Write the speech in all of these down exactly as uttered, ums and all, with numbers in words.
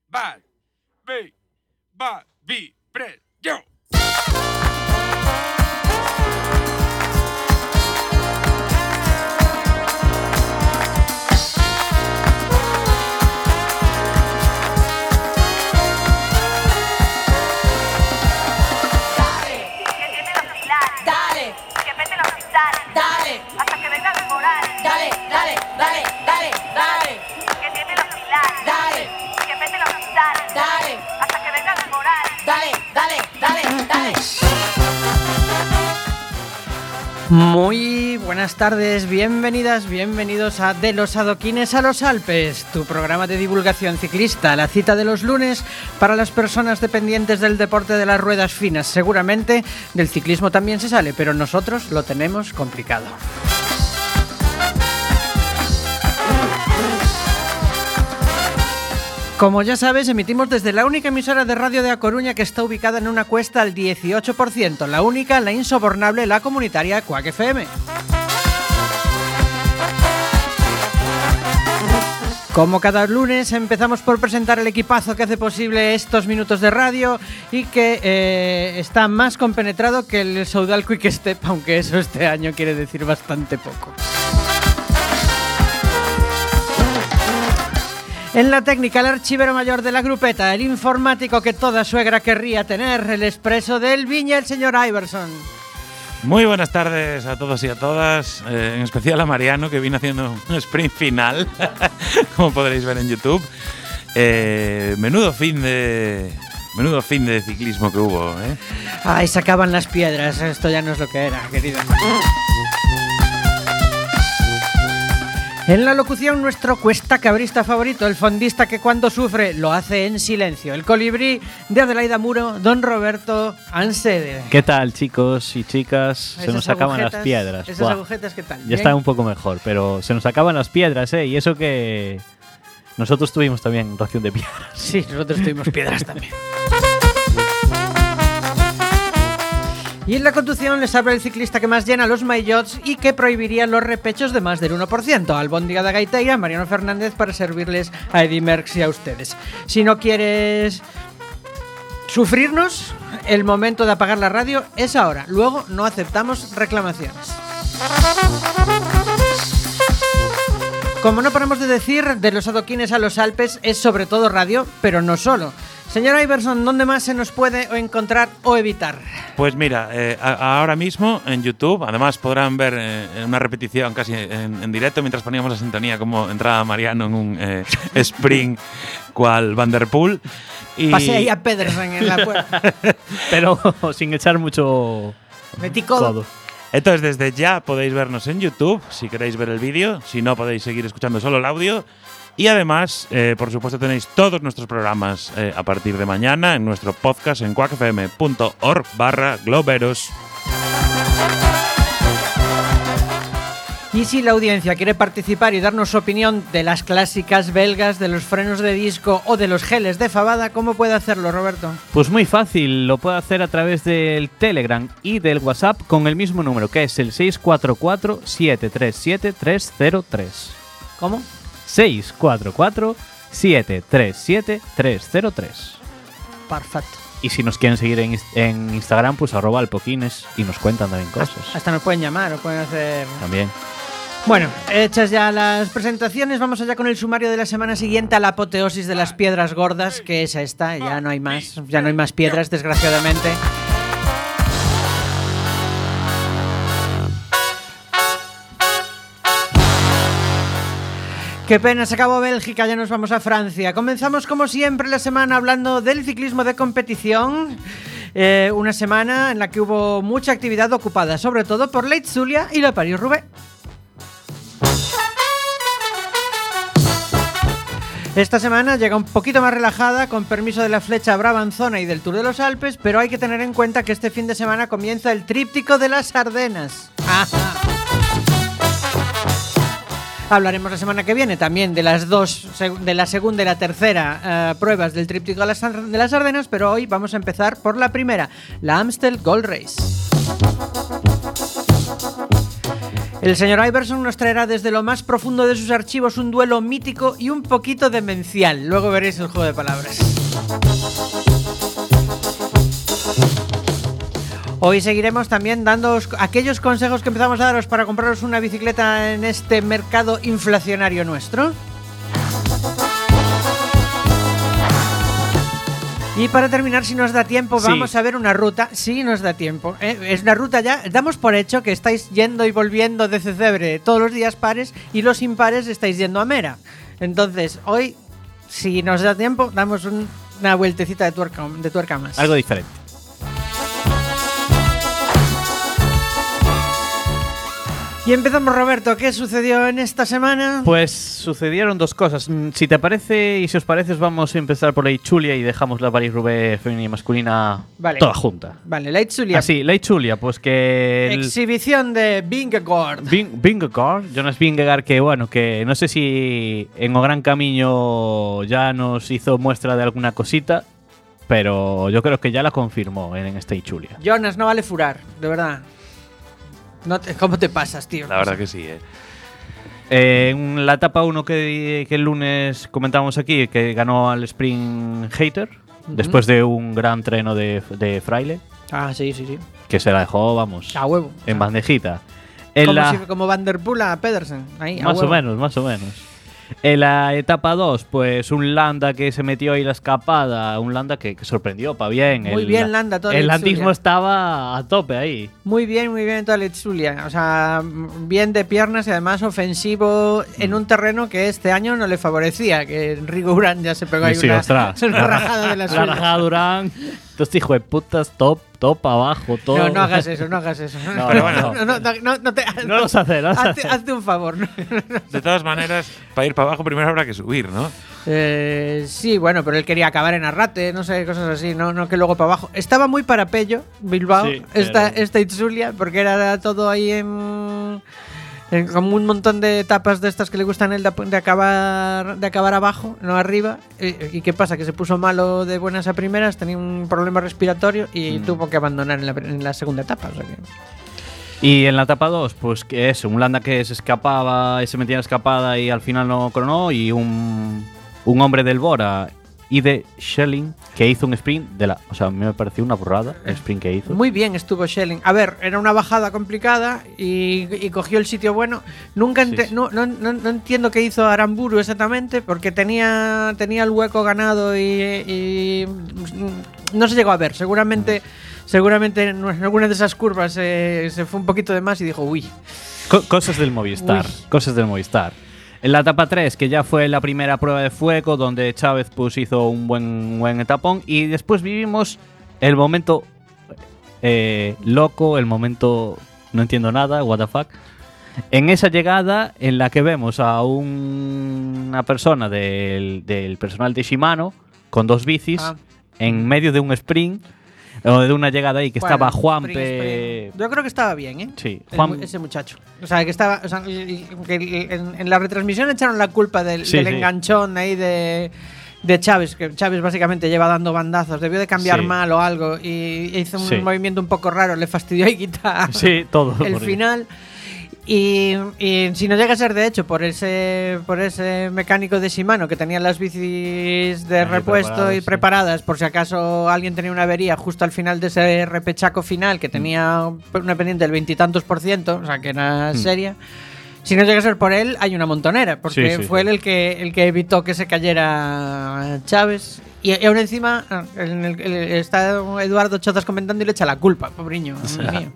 va, vi, va, vi, pre, yo. Dale, hasta que vengan los morales. Dale, dale, dale, dale, dale. Que tiene los pilares. Dale, que mete los cristales. Dale, hasta que vengan los morales. Dale, dale, dale, dale. Muy buenas tardes, bienvenidas, bienvenidos a De los Adoquines a los Alpes, tu programa de divulgación ciclista, la cita de los lunes para las personas dependientes del deporte de las ruedas finas. Seguramente del ciclismo también se sale, pero nosotros lo tenemos complicado. Como ya sabes, emitimos desde la única emisora de radio de A Coruña que está ubicada en una cuesta al dieciocho por ciento, la única, la insobornable, la comunitaria Quack F M. Como cada lunes, empezamos por presentar el equipazo que hace posible estos minutos de radio y que eh, está más compenetrado que el Soudal Quick Step, aunque eso este año quiere decir bastante poco. En la técnica, el archivero mayor de la grupeta, el informático que toda suegra querría tener, el expreso del Viña, el señor Iverson. Muy buenas tardes a todos y a todas, eh, en especial a Mariano, que vino haciendo un sprint final, como podréis ver en YouTube. Eh, menudo fin de... Menudo fin de ciclismo que hubo, ¿eh? Ay, sacaban las piedras, esto ya no es lo que era, querido. En la locución, nuestro cuesta cabrista favorito, el fondista que cuando sufre lo hace en silencio, el colibrí de Adelaida Muro, don Roberto Ansede. ¿Qué tal, chicos y chicas? Esas se nos acaban agujetas, las piedras. Esas Buah. agujetas, ¿qué tal? Ya está un poco mejor, pero se nos acaban las piedras, ¿eh? Y eso que nosotros tuvimos también ración de piedras. Sí, nosotros tuvimos piedras también. Y en la conducción les habla el ciclista que más llena los maillots y que prohibiría los repechos de más del uno por ciento. Albóndiga de Gaiteira, Mariano Fernández, para servirles a Eddy Merckx y a ustedes. Si no quieres sufrirnos, el momento de apagar la radio es ahora. Luego no aceptamos reclamaciones. Como no paramos de decir, de los adoquines a los Alpes es sobre todo radio, pero no solo. Señor Iverson, ¿dónde más se nos puede encontrar o evitar? Pues mira, eh, a, ahora mismo en YouTube, además podrán ver eh, una repetición casi en, en directo mientras poníamos la sintonía como entraba Mariano en un eh, sprint cual Van der Poel. Y... Pasé ahí a Pedersen en la puerta. Pero sin echar mucho codo. Entonces desde ya podéis vernos en YouTube si queréis ver el vídeo, si no podéis seguir escuchando solo el audio. Y además, eh, por supuesto, tenéis todos nuestros programas eh, a partir de mañana en nuestro podcast en quackfm.org barra globeros. Y si la audiencia quiere participar y darnos su opinión de las clásicas belgas, de los frenos de disco o de los geles de fabada, ¿cómo puede hacerlo, Roberto? Pues muy fácil, lo puede hacer a través del Telegram y del WhatsApp con el mismo número, que es el seis cuatro cuatro, siete tres siete, tres cero tres. ¿Cómo? seis cuatro cuatro, siete tres siete, tres cero tres. Perfecto. Y si nos quieren seguir en, en Instagram, pues arroba alpoquines y nos cuentan también cosas. Hasta nos pueden llamar o pueden hacer... También. Bueno, hechas ya las presentaciones, vamos allá con el sumario de la semana siguiente a la apoteosis de las piedras gordas, que es esta, ya no hay más, ya no hay más piedras, desgraciadamente. Qué pena, se acabó Bélgica, ya nos vamos a Francia. Comenzamos como siempre la semana hablando del ciclismo de competición. Eh, una semana en la que hubo mucha actividad ocupada, sobre todo por la Itzulia y la París-Roubaix. Esta semana llega un poquito más relajada, con permiso de la Flecha Brabanzona y del Tour de los Alpes, pero hay que tener en cuenta que este fin de semana comienza el tríptico de las Ardenas. Ajá. Hablaremos la semana que viene también de las dos, de la segunda y la tercera uh, pruebas del tríptico de las, de las Ardenas, pero hoy vamos a empezar por la primera, la Amstel Gold Race. El señor Iverson nos traerá desde lo más profundo de sus archivos un duelo mítico y un poquito demencial. Luego veréis el juego de palabras. Hoy seguiremos también dándoos aquellos consejos que empezamos a daros para compraros una bicicleta en este mercado inflacionario nuestro. Y para terminar, si nos da tiempo, Sí. vamos a ver una ruta. Sí, nos da tiempo. ¿eh? Es una ruta ya. Damos por hecho que estáis yendo y volviendo de Cecebre todos los días pares y los impares estáis yendo a Mera. Entonces, hoy, si nos da tiempo, damos un- una vueltecita de tuerca, de tuerca más. Algo diferente. Y empezamos, Roberto. ¿Qué sucedió en esta semana? Pues sucedieron dos cosas. Mm, Si te parece y si os parece, vamos a empezar por la Ichulia y dejamos la París-Roubaix femenina y masculina Vale. toda junta. Vale, la Itzulia. Ah, sí, la Ichulia, pues que... el- Exhibición de Vingegaard. Ving- Vingegaard, Jonas Vingegaard, que bueno, que no sé si en O Gran Camino ya nos hizo muestra de alguna cosita, pero yo creo que ya la confirmó en, en esta Ichulia. Jonas, no vale furar, de verdad. No te- ¿Cómo te pasas, tío? La verdad que sí, ¿eh? Eh, en la etapa uno que, que el lunes comentamos aquí, que ganó al Sprint Hater, después de un gran treno de, de Fraile, Ah, sí, sí, sí. que se la dejó, vamos, A huevo. en bandejita. En Como, la- si- como Van der Poel a Pedersen. Ahí, a Más o huevo. menos, más o menos. En la etapa dos, pues un Landa que se metió ahí la escapada, un Landa que, que sorprendió para bien. Muy el, bien, Landa, todo El el landismo Itzulia. estaba a tope ahí. Muy bien, muy bien toda la Itzulia. O sea, m- bien de piernas y además ofensivo en un terreno que este año no le favorecía. Que Rigo Urán ya se pegó ahí Sí, una, ostras. una rajada de la La suya. rajada Durán. Estos hijos de putas, top, top abajo, todo. No, no hagas eso, no hagas eso. No, Pero no, bueno. no, no, no, no, no te, No los hace, no los hazte, hace. hazte un favor. ¿no? De todas maneras, para ir para abajo primero habrá que subir, ¿no? Eh, sí, bueno, pero él quería acabar en Arrate, no sé, cosas así, no, no que luego para abajo. Estaba muy para Pello, Bilbao, Sí, esta, pero- esta Itzulia, porque era todo ahí en, en como un montón de etapas de estas que le gustan a él de, de acabar de acabar abajo, no arriba. Y, ¿y qué pasa? Que se puso malo de buenas a primeras, tenía un problema respiratorio y Mm. tuvo que abandonar en la, en la segunda etapa. O sea que, Y en la etapa dos, pues que es un Landa que se escapaba y se metía en la escapada y al final no coronó. Y un, un hombre del Bora y de Schelling que hizo un sprint de la. O sea, a mí me pareció una burrada el sprint que hizo. muy bien estuvo Schelling. A ver, era una bajada complicada y, y cogió el sitio bueno. Nunca Sí, ente- sí. No, no, no, no entiendo qué hizo Aramburu exactamente, porque tenía, tenía el hueco ganado y, y, mm, no se llegó a ver. Seguramente, seguramente en alguna de esas curvas eh, se fue un poquito de más y dijo, uy. Co- cosas del Movistar. Uy. Cosas del Movistar. En la etapa tres, que ya fue la primera prueba de fuego, donde Chávez pues, hizo un buen, buen etapón. Y después vivimos el momento eh, loco, el momento no entiendo nada, what the fuck. En esa llegada en la que vemos a un- una persona del, del personal de Shimano con dos bicis Ah. en medio de un sprint, o de una llegada ahí que Bueno, estaba sprint, Juanpe. sprint. Yo creo que estaba bien, ¿eh? Sí, El Juan- mu- ese muchacho. O sea, que estaba. O sea, y- y- que en, en la retransmisión echaron la culpa del, Sí, del sí. enganchón ahí de, de Chávez, que Chávez básicamente lleva dando bandazos. Debió de cambiar Sí. mal o algo y hizo un Sí. movimiento un poco raro, le fastidió y quita Sí, todo. el por ahí. final. Y, y si no llega a ser de hecho por ese por ese mecánico de Shimano que tenía las bicis de Ahí repuesto preparadas, y sí. preparadas por si acaso alguien tenía una avería justo al final de ese repechaco final que tenía una pendiente del veintitantos por ciento, o sea que era Mm. seria. Si no llega a ser por él, hay una montonera, porque Sí, sí, fue sí. él el que el que evitó que se cayera Chávez. Y, y aún encima en el- el- está Eduardo Chozas comentando y le echa la culpa, pobriño. Dios mío.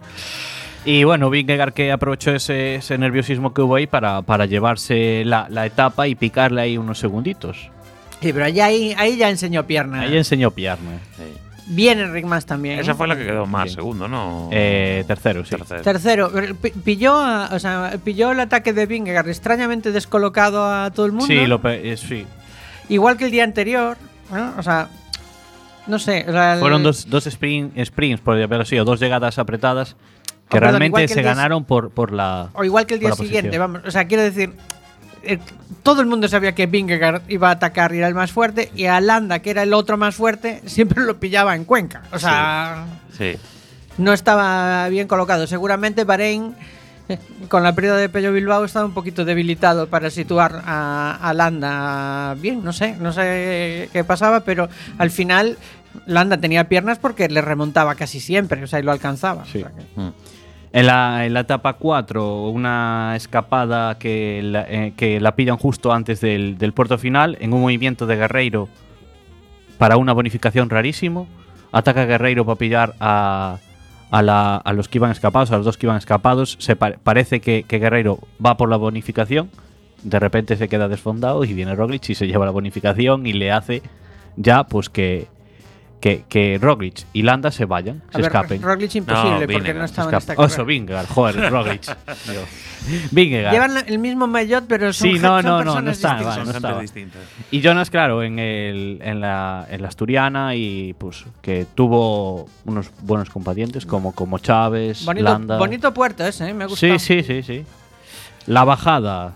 Y bueno, Vingegaard que aprovechó ese, ese nerviosismo que hubo ahí para, para llevarse la, la etapa y picarle ahí unos segunditos. Sí, pero allá ahí, ahí ya enseñó pierna. Ahí enseñó pierna. Bien Enric Mas también. Esa ¿eh? fue la que quedó más, Sí. segundo, ¿no? Eh, tercero, sí. Tercero. Tercero, pero pi- pilló, a- o sea, pilló el ataque de Vingegaard extrañamente descolocado a todo el mundo. Sí, lo pe- eh, sí. Igual que el día anterior, ¿no? O sea, no sé. o sea, el- Fueron dos, dos sprint, sprints, por haber sido dos llegadas apretadas que Oh, perdón, realmente igual que el se día- ganaron por, por la. O igual que el por día la siguiente, posición. vamos. O sea, quiero decir, eh, todo el mundo sabía que Vingegaard iba a atacar y era el más fuerte, y a Landa, que era el otro más fuerte, siempre lo pillaba en Cuenca. O sea, Sí. no estaba bien colocado. Seguramente Bahrein, con la pérdida de Pello Bilbao estaba un poquito debilitado para situar a, a Landa bien, no sé, no sé qué pasaba, pero al final Landa tenía piernas porque le remontaba casi siempre, o sea, y lo alcanzaba. Sí. O sea que... Mm. En la, en la etapa cuatro, una escapada que la, eh, que la pillan justo antes del, del puerto final, en un movimiento de Guerreiro para una bonificación rarísimo. Ataca Guerreiro para pillar a, a, la, a los que iban escapados, a los dos que iban escapados. Se pa- parece que, que Guerreiro va por la bonificación. De repente se queda desfondado y viene Roglic y se lleva la bonificación y le hace ya pues que... Que, que Roglic y Landa se vayan, A se ver, escapen. Roglic imposible No, porque Vingegaard, no estaba en Escapa- esta Oso carrera. Vingegaard, joder, Roglic. Dios. Vingegaard. Llevan el mismo maillot, pero son, Sí, gen- no, son no, no, personas no está, distintas. vale, Son no gente estaba. distinta. Y Jonas, claro, en, el, en, la, en la Asturiana y pues que tuvo unos buenos combatientes como, como Chávez, Bonito, Landa. bonito puerto ese, ¿eh? Me gusta. Sí, sí, sí, sí. La bajada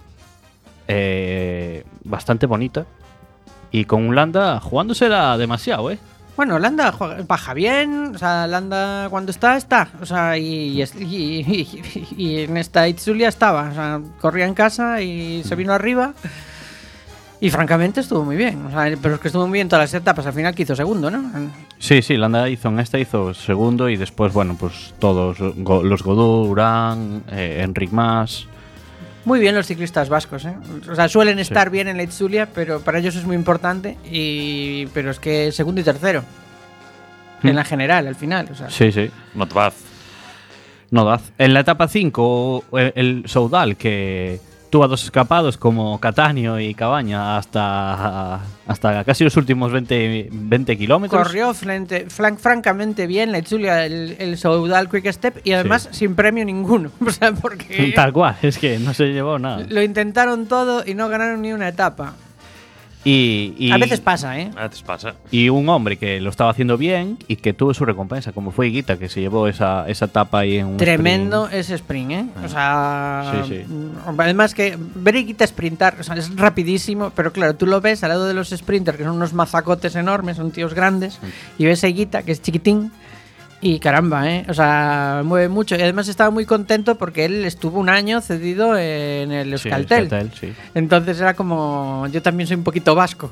eh, bastante bonita y con un Landa jugándosela demasiado, ¿eh? Bueno, Landa juega- baja bien, o sea, Landa cuando está, está. O sea, y, y, y- y- y en esta Itzulia estaba. O sea, corría en casa y se vino arriba. Y francamente estuvo muy bien. O sea, pero es que estuvo muy bien todas las etapas. Al final que hizo segundo, ¿no? Sí, sí, Landa hizo en esta, hizo segundo y después, bueno, pues todos, go- los Godó, Urán, eh, Enric Mas. Muy bien los ciclistas vascos, ¿eh? O sea, suelen estar Sí. bien en la Itzulia, pero para ellos es muy importante. Y pero es que segundo y tercero. Hmm. En la general, al final. O sea, Sí, sí. Not bad. No Daz. En la etapa cinco, el, el Soudal, que tuvo dos escapados como Catania y Cabaña hasta, hasta casi los últimos veinte, veinte kilómetros. corrió frente, flan- francamente bien la Itzulia, el, el Soudal Quick Step, y además sin premio ninguno. O sea, porque Tal cual, es que no se llevó nada. lo intentaron todo y no ganaron ni una etapa. Y, y- A veces pasa, ¿eh? A veces pasa. y un hombre que lo estaba haciendo bien y que tuvo su recompensa, como fue Higuita, que se llevó esa, esa etapa ahí en un Tremendo sprint. ese sprint, ¿eh? O sea, Sí, sí. mm, además que ver a Higuita sprintar, o sea, es rapidísimo, pero claro, tú lo ves al lado de los sprinters, que son unos mazacotes enormes, son tíos grandes, y ves a Higuita, que es chiquitín, y caramba, ¿eh? O sea, mueve mucho. Y además estaba muy contento porque él estuvo un año cedido en el Sí, Euskaltel. Euskaltel, sí. Entonces era como, yo también soy un poquito vasco.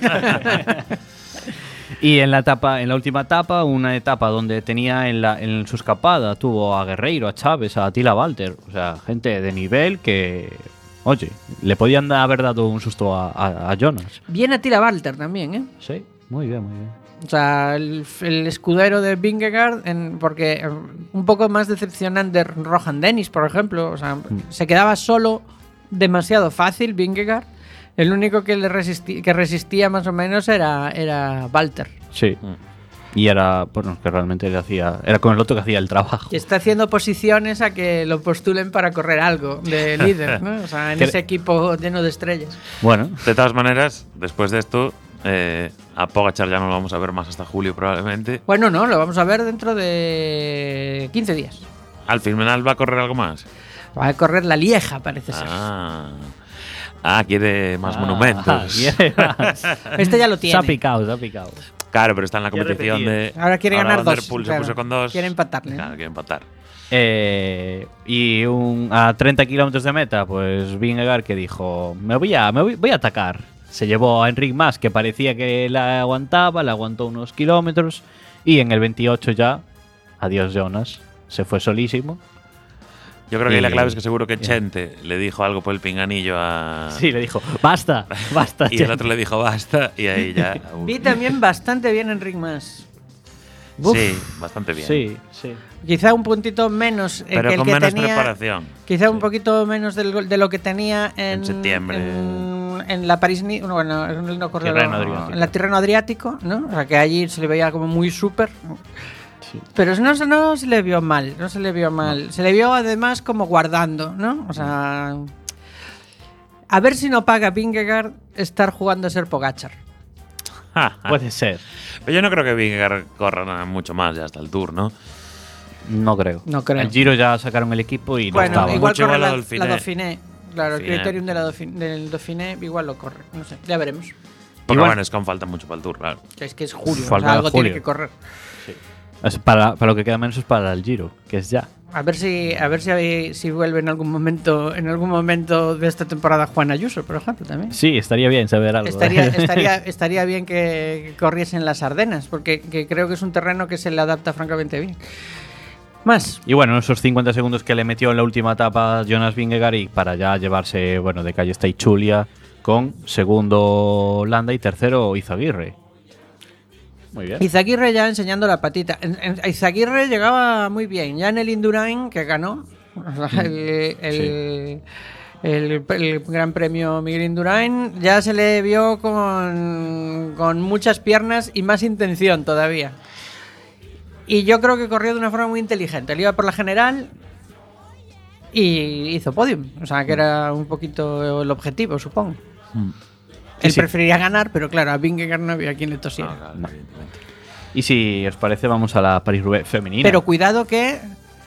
Y en la etapa, en la última etapa, una etapa donde tenía en, la, en su escapada, tuvo a Guerreiro, a Chávez, a Attila Walter, o sea, gente de nivel que, oye, le podían haber dado un susto a, a- a Jonas. Bien a Tila Walter también, ¿eh? Sí, muy bien, muy bien. O sea, el, el escudero de Vingegaard, en, porque eh, un poco más decepcionante Rohan Dennis, por ejemplo. O sea, se quedaba solo demasiado fácil Vingegaard. El único que le resisti- que resistía más o menos era, era Walter. Sí. Y era, bueno, que realmente le hacía, era con el otro que hacía el trabajo. Y está haciendo posiciones a que lo postulen para correr algo de líder, ¿no? O sea, en Que- ese equipo lleno de estrellas. Bueno, De todas maneras, después de esto, eh, a Pogačar ya no lo vamos a ver más hasta julio probablemente. Bueno, no, lo vamos a ver dentro de quince días. Al final va a correr algo más. Va a correr la Lieja, parece ser. Ah, ah quiere más Ah, monumentos. quiere más. Este ya lo Se tiene. ha picado, se ha picado. Claro, pero está en la Quiere competición repetir. de. Ahora quiere ganar Van dos, der Poel se claro. puso con dos. Quiere empatarle, ¿no? Claro, quiere empatar. Eh, y un, a treinta kilómetros de meta, pues Vingegaard que dijo, me voy a, me voy, voy a atacar. Se llevó a Enric Mas, que parecía que la aguantaba, la aguantó unos kilómetros. Y en el veintiocho ya, adiós Jonas, se fue solísimo. Yo creo que ahí la Y- clave es que seguro que y- Chente le dijo algo por el pinganillo a. Sí, le dijo, basta, basta. Y el otro le dijo basta, y ahí ya. Vi también bastante bien Enric Mas. Uf. Sí, bastante bien. Sí, sí. Quizá un puntito menos eh, Pero que el con que menos tenía. preparación. Quizá un poquito menos del gol- de lo que tenía en, En septiembre. En, en la París. Ni- Bueno, en el- no corrió- Tirreno Adriático. en la Tirreno Adriático, ¿no? O sea, que allí se le veía como muy súper. Sí. Pero no, se- no se le vio mal, no se le vio mal. Se le vio además como guardando, ¿no? O sea. A ver si no paga Vingegaard estar jugando a ser Pogačar. Puede ser. Pero yo no creo que Vingegaard corra nada mucho más ya hasta el Tour, ¿no? No creo. No creo. El Giro ya sacaron el equipo y no Bueno, estaba. igual Mucho corre igual la, la la Dauphiné. Dauphiné. Claro, el Dauphiné. criterium de la Dauphin- del Dauphiné igual lo corre. No sé, ya veremos. Porque Igual- bueno, es que aún falta mucho para el Tour, claro. Que es que es julio, o Falta sea, algo julio. tiene que correr. Es para, para lo que queda menos es para el Giro, que es ya. A ver si a ver si, si vuelve en algún momento en algún momento de esta temporada Juan Ayuso, por ejemplo, también. Sí, estaría bien saber algo. Estaría, ¿eh? estaría, estaría bien que, que corriese en las Ardenas, porque que creo que es un terreno que se le adapta francamente bien. Más. Y bueno, esos cincuenta segundos que le metió en la última etapa Jonas Vingegaard y para ya llevarse, bueno, de calle está Ichulia con segundo Landa y tercero Izaguirre. Muy bien. Izaguirre ya enseñando la patita. En, en, Izaguirre llegaba muy bien. Ya en el Indurain, que ganó el, el, sí. el, el Gran Premio Miguel Indurain, ya se le vio con, con muchas piernas y más intención todavía. Y yo creo que corrió de una forma muy inteligente. Él iba por la general y hizo podium. O sea, que era un poquito el objetivo, supongo. Mm. Él sí, preferiría sí. ganar, pero claro, a Vingegaard no había quien le tosiera. No, claro, no. Y si os parece, vamos a la París-Roubaix femenina. Pero cuidado que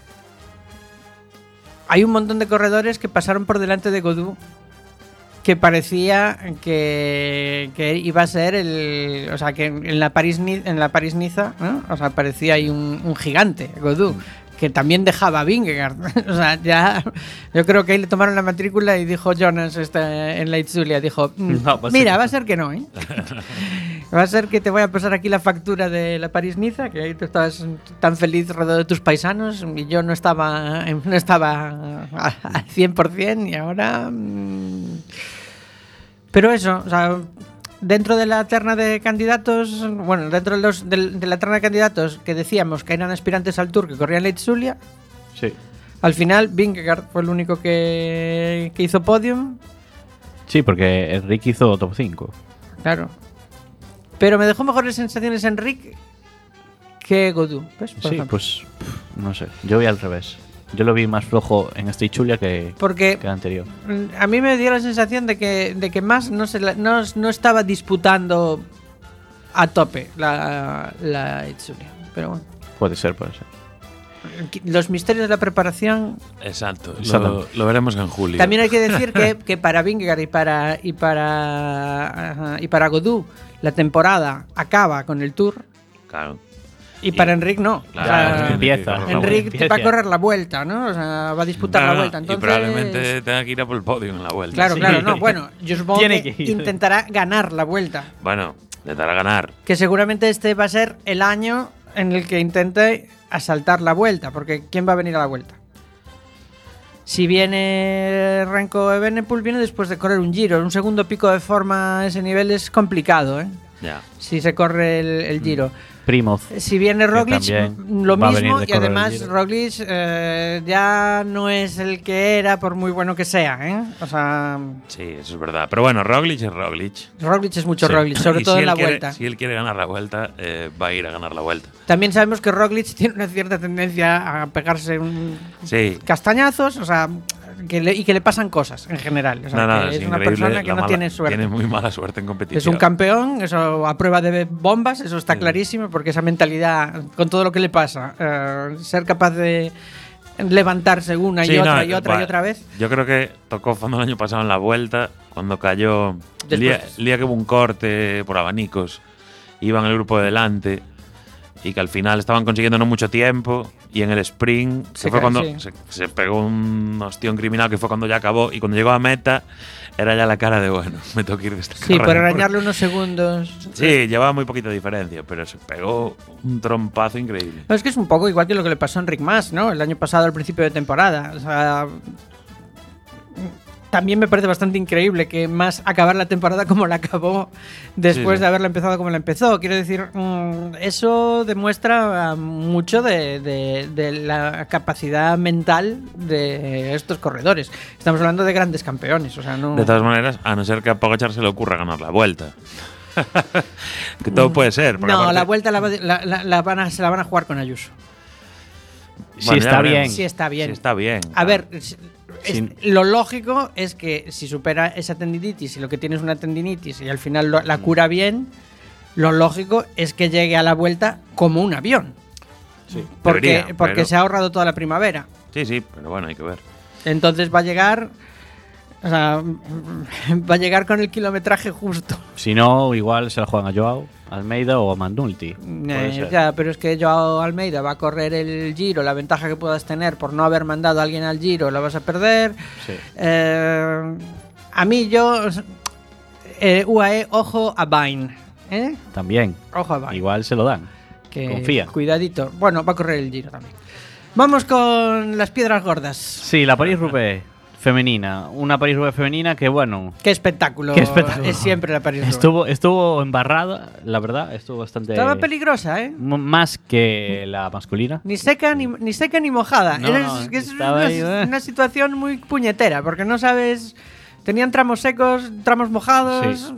hay un montón de corredores que pasaron por delante de Gaudu, que parecía que, que iba a ser el, o sea, que en la París en la París-Niza, ¿no? O sea, parecía ahí un, un gigante, Gaudu, que también dejaba a Vingegaard. O sea, ya yo creo que ahí le tomaron la matrícula y dijo Jonas este, en la Itzulia, dijo, no, va mira, va a ser que no, ¿eh? Va a ser que te voy a pasar aquí la factura de la París-Niza, que ahí tú estabas tan feliz rodeado de tus paisanos y yo no estaba no estaba al cien por ciento y ahora... Mmm... Pero eso, o sea, dentro de la terna de candidatos, bueno, dentro de, los, de, de la terna de candidatos que decíamos que eran aspirantes al Tour, que corrían la Itzulia, sí. Al final Vingegaard fue el único que, que hizo podium. Sí, porque Enric hizo top cinco. Claro. Pero me dejó mejores sensaciones Enric que Gaudu, ¿ves? Por sí, ejemplo. Pues no sé, yo voy al revés. Yo lo vi más flojo en esta Ichulia que, Porque que anterior. A mí me dio la sensación de que, de que más no, se la, no, no estaba disputando a tope la, la Itzulia. Pero bueno. Puede ser, puede ser. Los misterios de la preparación. Exacto, lo, lo veremos en julio. También hay que decir que, que para Vingegaard y para y para y para Gaudu la temporada acaba con el Tour. Claro. Y para y, Enric no. Claro, o sea, empieza. Enric empieza. va a correr la vuelta, ¿no? O sea, va a disputar no, la no, vuelta. Entonces... Y probablemente tenga que ir a por el podio en la vuelta. Claro, sí. claro, no. Bueno, yo supongo Tiene que, que intentará ganar la vuelta. Bueno, intentará ganar. Que seguramente este va a ser el año en el que intente asaltar la vuelta, porque ¿quién va a venir a la vuelta? Si viene Renko Evenepoel, viene después de correr un Giro. Un segundo pico de forma a ese nivel es complicado, ¿eh? Ya. Si se corre el, el Giro. Primoz. Si viene Roglic, lo mismo, y además Roglic eh, ya no es el que era, por muy bueno que sea, ¿eh? O sea... Sí, eso es verdad. Pero bueno, Roglic es Roglic. Roglic es mucho sí. Roglic, sobre y todo si en la quiere, vuelta. Si él quiere ganar la vuelta, eh, va a ir a ganar la vuelta. También sabemos que Roglic tiene una cierta tendencia a pegarse un sí. castañazos, o sea... Que le, y que le pasan cosas en general. O sea, no, no, que es, es una persona que no mala, tiene suerte. Tiene muy mala suerte en competición. Es un campeón, eso a prueba de bombas, eso está sí. clarísimo, porque esa mentalidad, con todo lo que le pasa, eh, ser capaz de levantarse una sí, y otra no, y otra va, y otra vez. Yo creo que tocó fondo el año pasado en la vuelta, cuando cayó. El día, el día que hubo un corte por abanicos, iban el grupo de delante. Y que al final estaban consiguiendo no mucho tiempo. Y en el sprint, que se fue cae, cuando sí. se, se pegó un ostión criminal, que fue cuando ya acabó. Y cuando llegó a meta, era ya la cara de, bueno, me tengo que ir de esta Sí, por arañarle unos segundos. Sí, llevaba muy poquita diferencia, pero se pegó un trompazo increíble. No, es que es un poco igual que lo que le pasó a Enric Mas, ¿no? El año pasado, al principio de temporada. O sea... También me parece bastante increíble que más acabar la temporada como la acabó después sí, sí. de haberla empezado como la empezó. Quiero decir, mmm, eso demuestra mucho de, de, de la capacidad mental de estos corredores. Estamos hablando de grandes campeones. O sea, no... De todas maneras, a no ser que a Pogačar se le ocurra ganar la vuelta. Que todo puede ser. No, aparte... la vuelta la, la, la, la van a, se la van a jugar con Ayuso. Sí, bueno, está bien. Sí está bien. Sí está bien. A ver... Es, lo lógico es que si supera esa tendinitis y lo que tiene es una tendinitis y al final lo, la cura bien, lo lógico es que llegue a la vuelta como un avión. Sí, porque debería, porque pero... se ha ahorrado toda la primavera. Sí, sí, pero bueno, hay que ver. Entonces va a llegar... O sea, va a llegar con el kilometraje justo. Si no, igual se la juegan a Joao. Almeida o Manulti. Eh, ya, pero es que Joao Almeida va a correr el Giro, la ventaja que puedas tener por no haber mandado a alguien al Giro la vas a perder. Sí. Eh, a mí yo... Eh, U A E, ojo a Vine. ¿Eh? También. Ojo a Vine. Igual se lo dan. Que Confía. Cuidadito. Bueno, va a correr el Giro también. Vamos con las piedras gordas. Sí, la París-Roubaix femenina. Una París-Roubaix femenina que, bueno... Qué espectáculo. Qué espectáculo. Es siempre la París-Roubaix. Estuvo, estuvo embarrada, la verdad. Estuvo bastante... Estaba peligrosa, ¿eh? m- Más que la masculina. Ni seca ni, ni seca ni mojada. No, Eres- no, es que es estaba una, ahí, ¿eh? una situación muy puñetera, porque no sabes... Tenían tramos secos, tramos mojados... Sí.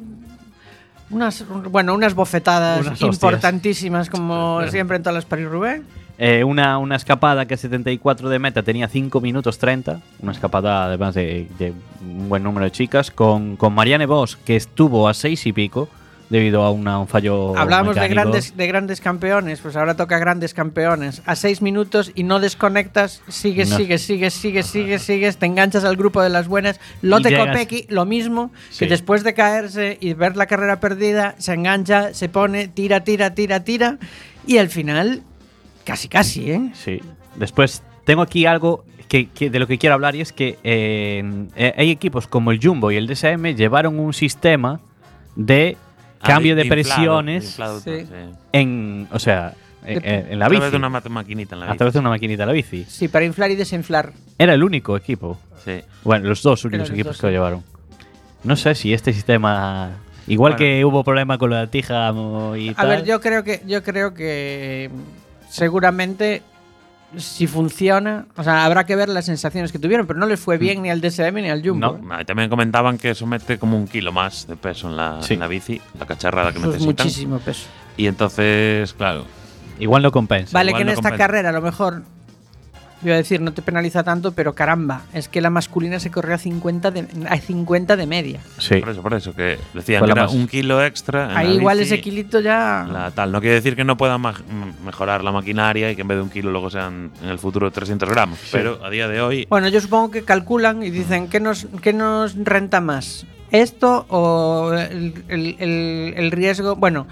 Unas, bueno, unas bofetadas Unas hostias. importantísimas, como siempre en todas las París-Roubaix. Eh, una, una escapada que setenta y cuatro de meta tenía cinco minutos treinta. Una escapada además de, de un buen número de chicas. Con, con Marianne Vos, que estuvo a seis y pico debido a una, un fallo Hablábamos de mecánico. grandes, de grandes campeones, pues ahora toca grandes campeones. A seis minutos y no desconectas, sigues, No. sigues, sigues, sigues, sigues, sigues, te enganchas al grupo de las buenas. Lotte llegas- Kopecky, lo mismo, Sí. que después de caerse y ver la carrera perdida, se engancha, se pone, tira, tira, tira, tira, y al final, casi, casi, ¿eh? Sí. Después tengo aquí algo que, que de lo que quiero hablar y es que eh, eh, hay equipos como el Jumbo y el D S M llevaron un sistema de Ah, cambio de, inflado, presiones inflado, Sí. sí. en, o sea, en, De- en la A bici. través de una ma- maquinita en la a bici. través de una maquinita de la bici. Sí, para inflar y desinflar. Era el único equipo. Sí. Bueno, los dos únicos los equipos dos, que lo sí. llevaron. No sé si este sistema, igual Bueno. que hubo problema con la tija mo- y A tal. ver, yo creo que, yo creo que seguramente si funciona, o sea, habrá que ver las sensaciones que tuvieron, pero no les fue bien ni al D S M ni al Jumbo. No. ¿eh? Ah, y también comentaban que eso mete como un kilo más de peso en la, Sí. en la bici, la cacharrada que Eso es necesitan. muchísimo peso. Y entonces, claro, Igual no compensa. Vale, igual que en no esta compensa. carrera a lo mejor, iba a decir, no te penaliza tanto, pero caramba, es que la masculina se corrió a cincuenta de, a cincuenta de media. Sí. por eso, por eso, que decían Fue que la era más- un kilo extra. en Ahí la igual bici, ese kilito ya... la tal. No quiere decir que no puedan ma- m- mejorar la maquinaria y que en vez de un kilo luego sean en el futuro trescientos gramos. Pero a día de hoy, Bueno, yo supongo que calculan y dicen, ¿qué nos, qué nos renta más? ¿Esto o el, el- el- el riesgo? Bueno,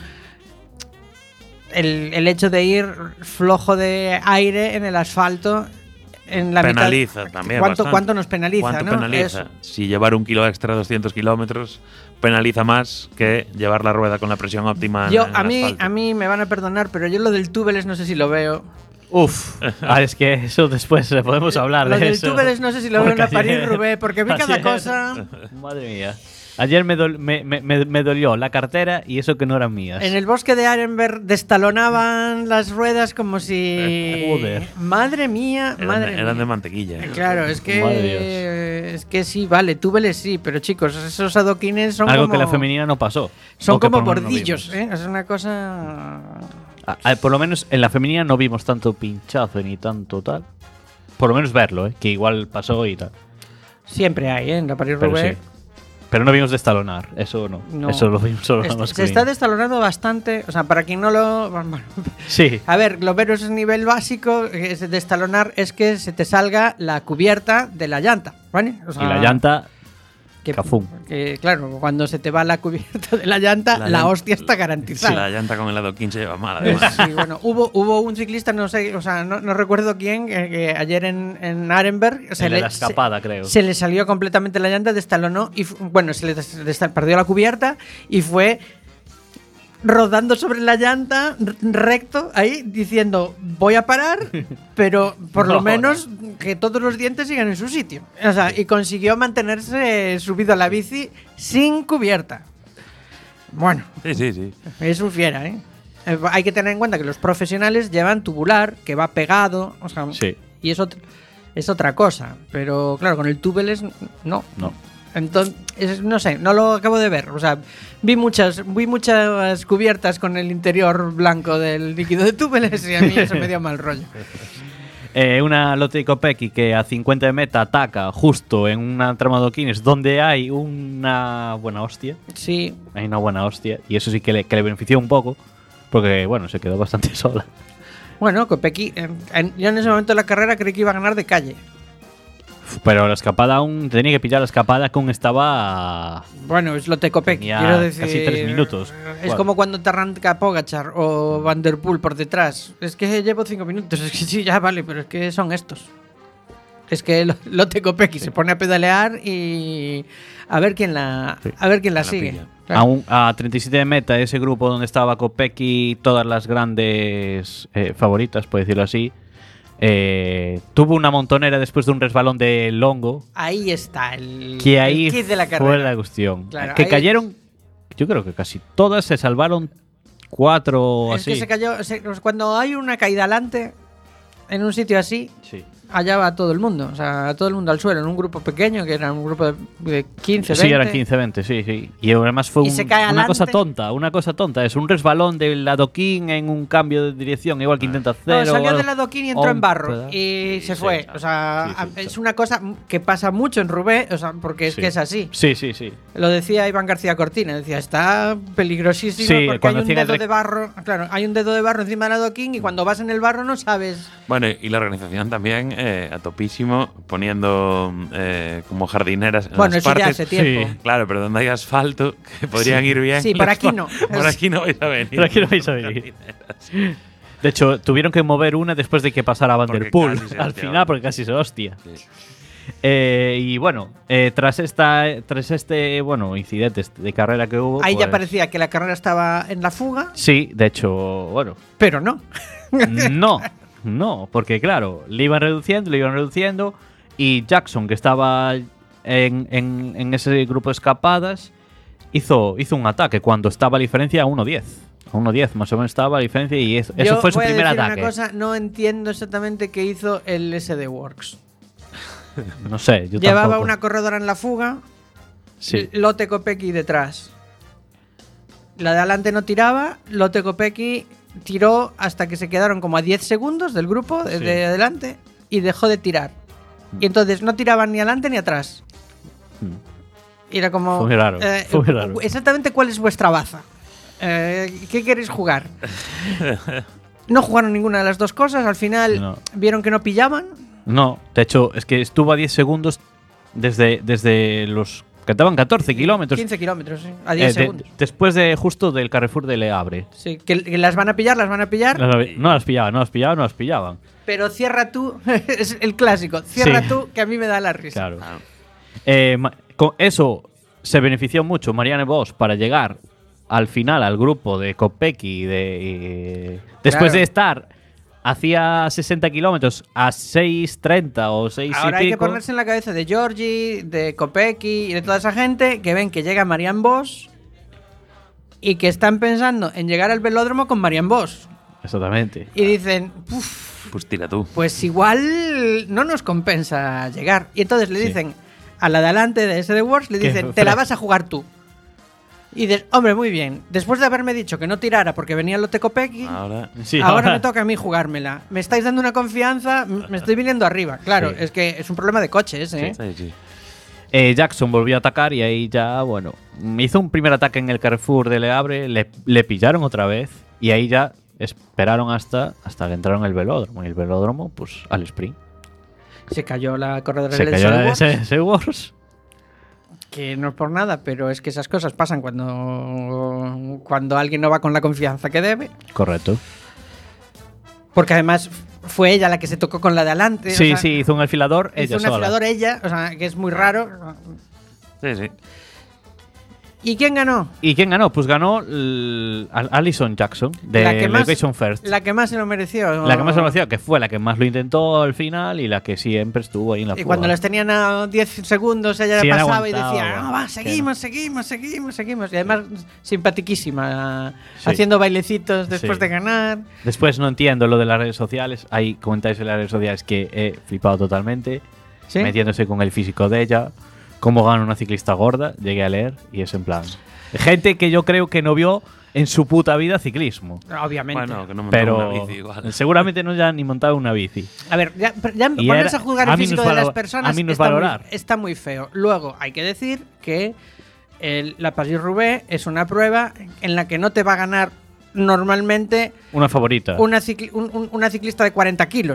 el, el hecho de ir flojo de aire en el asfalto en la penaliza mitad. también. ¿Cuánto, bastante. ¿Cuánto nos penaliza? ¿Cuánto ¿no? penaliza? Eso. Si llevar un kilo extra, doscientos kilómetros, penaliza más que llevar la rueda con la presión óptima en, Yo, en el a, mí, asfalto. a mí me van a perdonar, pero yo lo del túbeles no sé si lo veo. Uf. Ah, es que eso después eh, podemos hablar Lo de del eso. túbeles no sé si lo veo en la Porque ayer- París-Roubaix, porque vi cada ayer- cosa. Madre mía. Ayer me, dol- me, me- me- me dolió la cartera y eso que no eran mías. En el bosque de Arenberg destalonaban las ruedas como si... Joder. Madre mía, Eran, madre de, eran de mía. mantequilla. ¿eh? Claro, es que... Madre Es que sí, vale, túbeles sí, pero chicos, esos adoquines son Algo como... que la femenina no pasó. Son O que como por lo menos no bordillos, vimos. ¿eh? Es una cosa... Ah, ah, por lo menos en la femenina no vimos tanto pinchazo ni tanto tal. Por lo menos verlo, ¿eh? Que igual pasó y tal. Siempre hay, ¿eh? En la Pero París-Roubaix. sí. Pero no vimos destalonar, eso no. No. Eso lo vimos solo en la Es- se masculina. está destalonando bastante, o sea, para quien no lo... bueno, Sí. a ver, lo veros es nivel básico, que es destalonar es que se te salga la cubierta de la llanta, ¿vale? O Y sea, la llanta, que, cafún. que, claro, cuando se te va la cubierta de la llanta, la, La llan- hostia está garantizada. La llanta con el adoquín se lleva mal, Eh, además. sí, bueno, hubo, hubo un ciclista, no sé, o sea, no, no recuerdo quién, que, que ayer en, en Arenberg se el de le, la escapada, creo. se le salió completamente la llanta, destalonó y, fu- bueno, se le des- des- perdió la cubierta y fue rodando sobre la llanta r- recto ahí diciendo voy a parar, pero por No lo menos que todos los dientes sigan en su sitio. O sea, y consiguió mantenerse subido a la bici sin cubierta. Bueno, Sí, sí, sí. es un fiera, ¿eh? Eh, Hay que tener en cuenta que los profesionales llevan tubular, que va pegado, o sea, Sí. y es, ot- es otra cosa. Pero claro, con el tubeless no. No. Entonces, es- no sé, no lo acabo de ver. O sea, vi muchas, vi muchas cubiertas con el interior blanco del líquido de tubeless y a mí eso me dio mal rollo. Eh, una Lotte Kopecky que a cincuenta de meta ataca justo en una trama de adoquines donde hay una buena hostia. Sí, Hay una buena hostia. Y eso sí que le, que le benefició un poco. Porque, bueno, se quedó bastante sola. bueno, Kopecky, en- en- yo en ese momento de la carrera creí que iba a ganar de calle. Pero la escapada aún tenía que pillar la escapada que aún estaba. Bueno, es lo Tecopec, Tenía quiero decir. casi tres minutos. Es Bueno. como cuando te arranca Pogachar o Van der Poel por detrás. Es que llevo cinco minutos. Es que sí, ya vale, pero es que son estos. Es que lo, lo Tecopec y se pone a pedalear y a ver quién la, Sí. a ver quién la La sigue. pilla. Claro. A, un- a treinta y siete de meta, ese grupo donde estaba Kopecky, todas las grandes eh, favoritas, por decirlo así, eh, tuvo una montonera después de un resbalón de Longo, Ahí está el, que el ahí kit de la fue carrera. la cuestión. Claro, que ahí- cayeron, yo creo que casi todas se salvaron, cuatro o Es así. que se cayó. se- cuando hay una caída adelante en un sitio así, Sí. allá va todo el mundo. O sea, todo el mundo al suelo. En un grupo pequeño, que era un grupo de, de quince, Sí, veinte. eran quince veinte, sí, sí. Y además fue Y un- se cae una adelante. cosa tonta, una cosa tonta. Es un resbalón del adoquín en un cambio de dirección, igual que intenta hacer. No, o salió algo. del adoquín y entró O en un barro pedazo. y se Sí, fue. claro. O sea, Sí, sí, es sí. una cosa que pasa mucho en Roubaix, o sea, porque es Sí. que es así. Sí, sí, sí. Lo decía Iván García Cortina, decía, está peligrosísimo Sí, porque hay cuando un hacían el dedo rec- de barro, claro, hay un dedo de barro encima del adoquín y cuando vas en el barro no sabes. Bueno, y la organización también eh, a topísimo, poniendo eh, como jardineras en Bueno, las eso ya partes. hace tiempo. Sí. Claro, pero donde hay asfalto, que podrían ir bien. Sí, por les aquí pon- no. Por aquí no vais a venir. Por aquí no vais a venir. Jardineras. De hecho, tuvieron que mover una después de que pasara Van der Porque Poel. casi se Al hostiaba. final, porque casi se hostia. Sí. Eh, y bueno, eh, tras esta tras este bueno incidente de carrera que hubo. Ahí ya pues- parecía que la carrera estaba en la fuga, Sí, de hecho, bueno. pero no. No, no, porque claro, le iban reduciendo, le iban reduciendo. Y Jackson, que estaba en, en- en ese grupo de escapadas, hizo, hizo un ataque cuando estaba la diferencia a uno diez. A uno diez más o menos estaba la diferencia y eso, eso Yo fue su voy a primer decir ataque. una cosa, no entiendo exactamente qué hizo el S D Works. No sé, yo Llevaba tampoco. una corredora en la fuga, Sí. Lotte Kopecky detrás. La de adelante no tiraba, Lotte Kopecky tiró hasta que se quedaron como a diez segundos del grupo de, Sí. de adelante y dejó de tirar. Y entonces no tiraban ni adelante ni atrás. Mm. Y era como. Fue muy raro, eh, fue muy raro. Exactamente cuál es vuestra baza. Eh, ¿Qué queréis jugar? No jugaron ninguna de las dos cosas. Al final No. vieron que no pillaban. No, de hecho, es que estuvo a diez segundos desde, desde los. Cantaban catorce kilómetros. quince kilómetros, sí, a Eh, diez de- segundos. después de justo del Carrefour de Le Havre. Sí, que, que las van a pillar, las van a pillar. Las- No las pillaban, no las pillaban, no las pillaban. Pero cierra tú. Es el clásico. Cierra Sí. tú, que a mí me da la risa. Claro. Eh, ma- con eso se benefició mucho Marianne Vos para llegar al final al grupo de Kopecky. De, y- después Claro. de estar hacía sesenta kilómetros a seis treinta o seis Ahora y hay que pico. ponerse en la cabeza de Georgie, de Kopecky y de toda esa gente que ven que llega Marianne Vos y que están pensando en llegar al velódromo con Marianne Vos. Exactamente. Y dicen, "Uf, Pues tira tú. pues igual no nos compensa llegar. Y entonces le Sí. dicen a la de adelante de S D Wars, le Que dicen, fue- te la vas a jugar tú. Y dices, hombre, muy bien. Después de haberme dicho que no tirara porque venía Lotte Kopecky, Ahora. Sí, ahora me toca a mí jugármela. Me estáis dando una confianza, m- me estoy viniendo arriba. Claro, Sí. es que es un problema de coches, ¿eh? Sí, sí. Eh, Jackson volvió a atacar y ahí ya, bueno, hizo un primer ataque en el Carrefour de Le Havre, le, le pillaron otra vez y ahí ya esperaron hasta, hasta que entraron en el velódromo. Y el velódromo, pues al sprint. Se cayó la corredora Se del cayó la S D de Wars, ese Wars. que no es por nada, pero es que esas cosas pasan cuando, cuando alguien no va con la confianza que debe. Correcto. Porque además fue ella la que se tocó con la de adelante. o Sí, sea, sí, hizo un alfilador ella hizo un sola. afilador ella, o sea, que es muy raro. Sí, sí. ¿Y quién ganó? ¿Y quién ganó? Pues ganó el- Al- Alison Jackson, de La que más- Elevation First. La que más se lo mereció. La que más se conoció, que fue la que más lo intentó al final y la que siempre estuvo ahí en la Y fuga. cuando las tenían a diez segundos, ella Sí, le era pasaba y aguantado, decía, bueno, "No, va, que seguimos, seguimos, seguimos, seguimos. Y además, simpatiquísima, Sí. haciendo bailecitos después Sí. de ganar. Después no entiendo lo de las redes sociales. Hay comentarios en las redes sociales que he flipado totalmente. ¿Sí? Metiéndose con el físico de ella. Cómo gana una ciclista gorda. Llegué a leer y es en plan. Gente que yo creo que no vio en su puta vida ciclismo. Obviamente. Bueno, que no montaba Pero una bici igual. seguramente no ya ni montaba una bici. A ver, ya, pero ya Y ponerse era- a juzgar a el mí físico nos de las valor- personas a mí nos está, muy, valorar. está muy feo. Luego, hay que decir que el- la Paris-Roubaix es una prueba en la que no te va a ganar normalmente Una favorita. una, cicli- un- un- una ciclista de cuarenta kilos.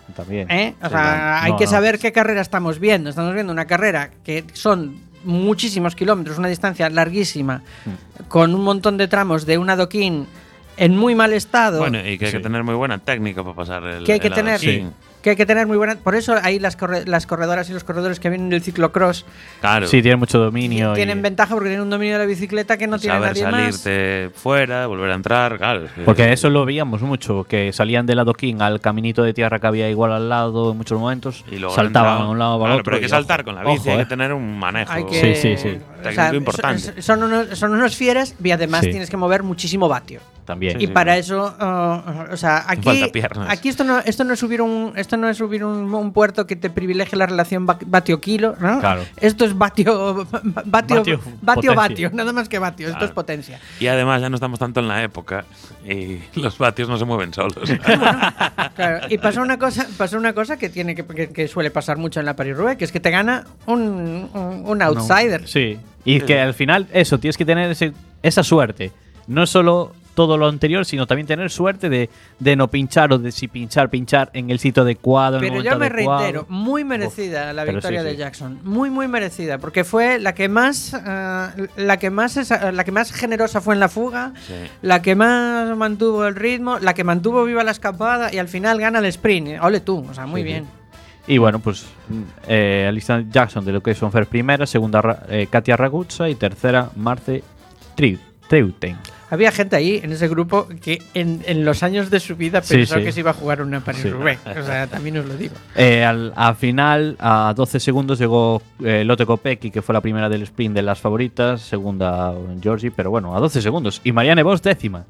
También. ¿Eh? O Sí, sea, no, hay no, que no. saber qué carrera estamos viendo. Estamos viendo una carrera que son muchísimos kilómetros, una distancia larguísima, Mm. con un montón de tramos de un adoquín en muy mal estado. Bueno, y que hay Sí. que tener muy buena técnica para pasar el. que hay que el tener adoquín. que hay que tener muy buena. Por eso ahí las, corre- las corredoras y los corredores que vienen del ciclocross Claro. Sí, tiene mucho dominio. tienen y- ventaja porque tienen un dominio de la bicicleta que no tiene saber nadie más. salirte fuera, volver a entrar, claro. es que- Porque eso lo veíamos mucho, que salían del adoquín al caminito de tierra que había igual al lado en muchos momentos, Y luego saltaban entraba- a un lado para claro, el otro. pero hay que y saltar ojo, con la bici, ojo, hay eh. que tener un manejo Hay que, Sí, sí, sí. técnico importante. Son, son unos, son unos fieres y además Sí. tienes que mover muchísimo vatio. También. Y sí, para sí. eso, uh, o sea, aquí, falta piernas. aquí esto no, esto no es subir un, esto no es subir un, un puerto que te privilegie la relación va- vatio-kilo, ¿no? Claro. Esto es vatio, vatio, Vatio, vatio, potencia. vatio, nada más que vatio. Esto Claro. es potencia. Y además ya no estamos tanto en la época y los vatios no se mueven solos. Claro, y pasó una cosa, pasó una cosa que tiene que, que, que suele pasar mucho en la Paris-Roubaix, que es que te gana un, un, un outsider. Sí. Y que al final, eso, tienes que tener ese- esa suerte. No solo todo lo anterior, sino también tener suerte de, de no pinchar o de si pinchar, pinchar en el sitio adecuado. en el Pero momento yo me adecuado. reitero, muy merecida la pero victoria sí, de sí. Jackson, muy muy merecida, porque fue la que más, eh, la que más, esa- la que más generosa fue en la fuga, Sí. la que más mantuvo el ritmo, la que mantuvo viva la escapada y al final gana el sprint. Ole tú, o sea, muy Sí, sí. bien. Y bueno, pues eh, Alissa Jackson de lo que es Fair primera, segunda Ra- eh, Katia Raguzza y tercera Marce Tri- Treuten. Había gente ahí en ese grupo que en, en los años de su vida Sí, pensó sí. que se iba a jugar una Paris-Roubaix. O sea, también os lo digo. Eh, al, al final, a doce segundos llegó eh, Lotte Kopecky, que fue la primera del sprint de las favoritas, segunda Georgie, pero bueno, a doce segundos. Y Marianne Vos décima.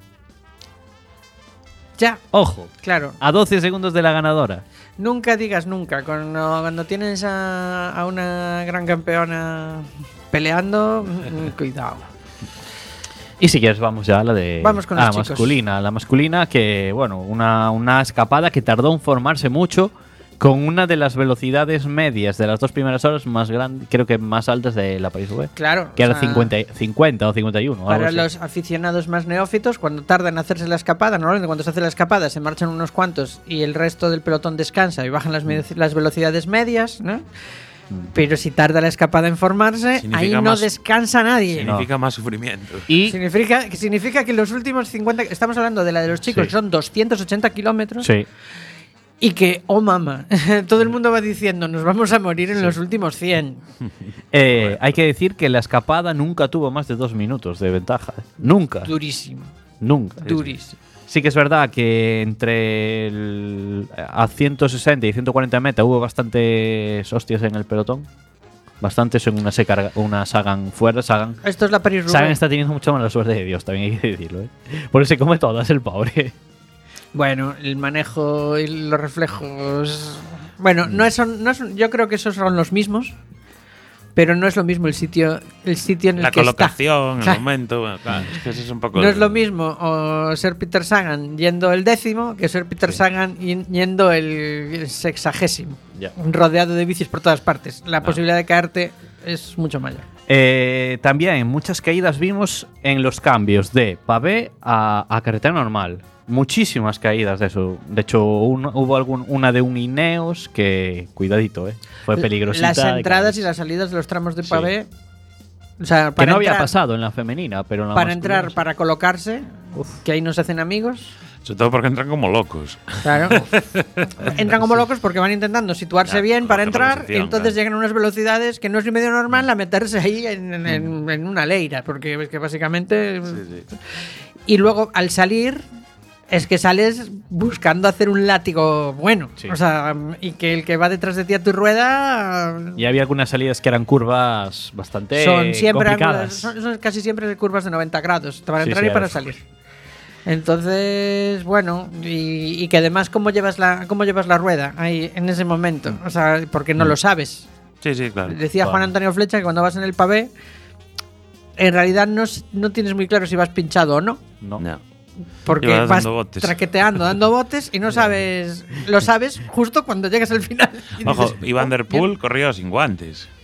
Ya, Ojo, claro. a doce segundos de la ganadora. Nunca digas nunca. Cuando, cuando tienes a, a una gran campeona peleando, mm, cuidado. Y si quieres, vamos ya a la de Vamos con a los la chicos. masculina. La masculina, que, bueno, una, una escapada que tardó en formarse mucho, con una de las velocidades medias de las dos primeras horas más grandes, creo que más altas de la Paris-Roubaix. Claro. Que o era sea, cincuenta, cincuenta o cincuenta y uno. algo Para así. los aficionados más neófitos, cuando tardan en hacerse la escapada, normalmente cuando se hace la escapada se marchan unos cuantos y el resto del pelotón descansa y bajan las, me- las velocidades medias, ¿no? Pero si tarda la escapada en formarse, Significa ahí no más- descansa nadie. Significa más sufrimiento. Y Significa, que significa que los últimos cincuenta, estamos hablando de la de los chicos, Sí. que son doscientos ochenta kilómetros, sí, y que, oh mama, todo el mundo va diciendo, nos vamos a morir en los últimos cien. Eh, hay que decir que la escapada nunca tuvo más de dos minutos de ventaja. Nunca. Durísimo, Nunca. durísimo. Sí que es verdad que entre el, a ciento sesenta y ciento cuarenta meta hubo bastantes hostias en el pelotón. Bastantes en una, se carga, una Sagan fuera. Sagan, Esto es la Sagan Paris-Roubaix. está teniendo mucha mala suerte de Dios, también hay que decirlo. ¿eh? Por eso se come todas el pobre. Bueno, el manejo y los reflejos. Bueno, no es, no es- yo creo que esos son los mismos, pero no es lo mismo el sitio, el sitio en el La que colocación, está. el momento. Bueno, claro, es que ese es un poco. No el- es lo mismo o ser Peter Sagan yendo el décimo que ser Peter Sagan y- yendo el sexagésimo, Ya. rodeado de bicis por todas partes. La posibilidad de caerte es mucho mayor. Eh, también en muchas caídas vimos en los cambios de pavé a, a carretera normal. Muchísimas caídas de eso. De hecho, un- hubo algún, una de un Ineos que, cuidadito, eh, fue peligrosita. Las de entradas y caerse. las salidas de los tramos de Sí. pavé. O sea, Que para no había entrar- pasado en la femenina, pero en la Para masculina entrar, sí. para colocarse, que ahí no se hacen amigos. Sobre todo porque entran como locos. Claro. Entran como locos porque van intentando situarse Ya, bien para coger entrar y posición, entonces claro. llegan a unas velocidades que no es ni medio normal a meterse ahí en, en- en- en una leira, porque es que básicamente... Y luego al salir es que sales buscando hacer un látigo bueno. Sí. O sea, y que el que va detrás de ti a tu rueda... Y había algunas salidas que eran curvas bastante son siempre complicadas. ángulos- son, son casi siempre curvas de noventa grados para Sí, entrar sí, y para es- salir. Entonces, bueno, y, y que además cómo llevas la cómo llevas la rueda ahí en ese momento, o sea, porque no lo sabes. Sí, sí, claro. Decía Juan Bueno. Antonio Flecha que cuando vas en el pavé en realidad no, s- no tienes muy claro si vas pinchado o no, No. Ya. porque Y vas vas dando botes. traqueteando, dando botes y no sabes, lo sabes justo cuando llegas al final. Y Ojo, dices, Iván "Oh, der Poel corrió sin guantes.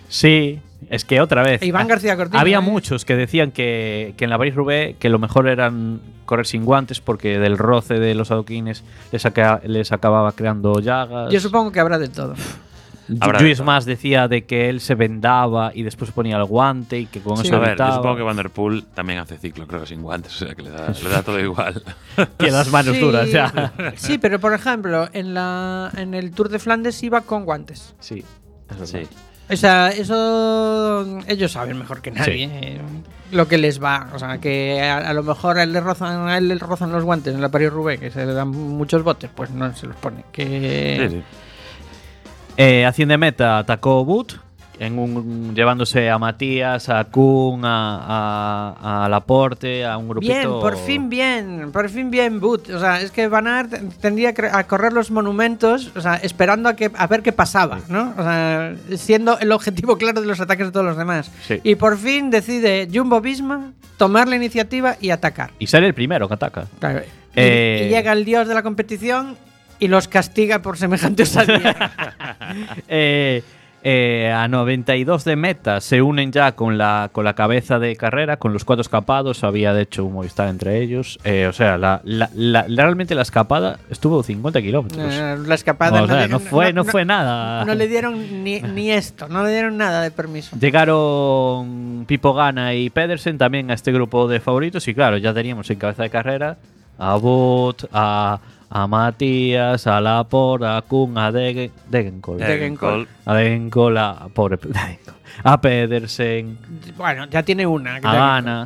Sí, es que otra vez. E Iván García Cortina. Había ¿eh? muchos que decían que, que en la París-Roubaix que lo mejor eran correr sin guantes porque del roce de los adoquines les, aca- les acababa creando llagas. Yo supongo que habrá de todo. Habrá de Luis todo. más decía de que él se vendaba y después ponía el guante y que con Sí. eso A ver, evitaba. yo supongo que Van der Poel también hace ciclo, creo que sin guantes, o sea que le da, le da todo igual. Tiene las manos Sí, duras ya. Sí, pero por ejemplo, en, la, en el Tour de Flandes iba con guantes. Sí, eso Sí. O sea, eso ellos saben mejor que nadie eh, lo que les va. O sea, que a, a lo mejor a él, le rozan, a él le rozan los guantes en la París-Roubaix, que se le dan muchos botes, pues no se los pone. Que... Sí, sí. Eh, Hacienda Meta atacó Boot en un, llevándose a Matías, a Kuhn, a, a, a Laporte, a un grupito. Bien, por fin bien, por fin bien, Boot. O sea, es que Van Aert tendría que a correr los monumentos, o sea, esperando a que a ver qué pasaba, ¿no? O sea, siendo el objetivo claro de los ataques de todos los demás. Sí. Y por fin decide Jumbo Visma tomar la iniciativa y atacar. Y sale el primero que ataca. Claro. Y, Eh, y llega el dios de la competición y los castiga por semejante osadía. eh, eh, a noventa y dos de meta se unen ya con la, con la cabeza de carrera, con los cuatro escapados. Había de hecho un Movistar entre ellos. Eh, o sea, la, la, la- realmente la escapada estuvo cincuenta kilómetros. Eh, la escapada O sea, le- no fue, no fue nada. No le dieron ni, ni esto, no le dieron nada de permiso. Llegaron Pipo Gana y Pedersen también a este grupo de favoritos. Y claro, ya teníamos en cabeza de carrera a Boot, a, a Matías, a Laporte, a Kuhn, a Degen, Degenkolb. Degenkolb. A Degenkolb, a, pobre Degenkolb, a Pedersen, Bueno, ya tiene una. que a ya- Gana.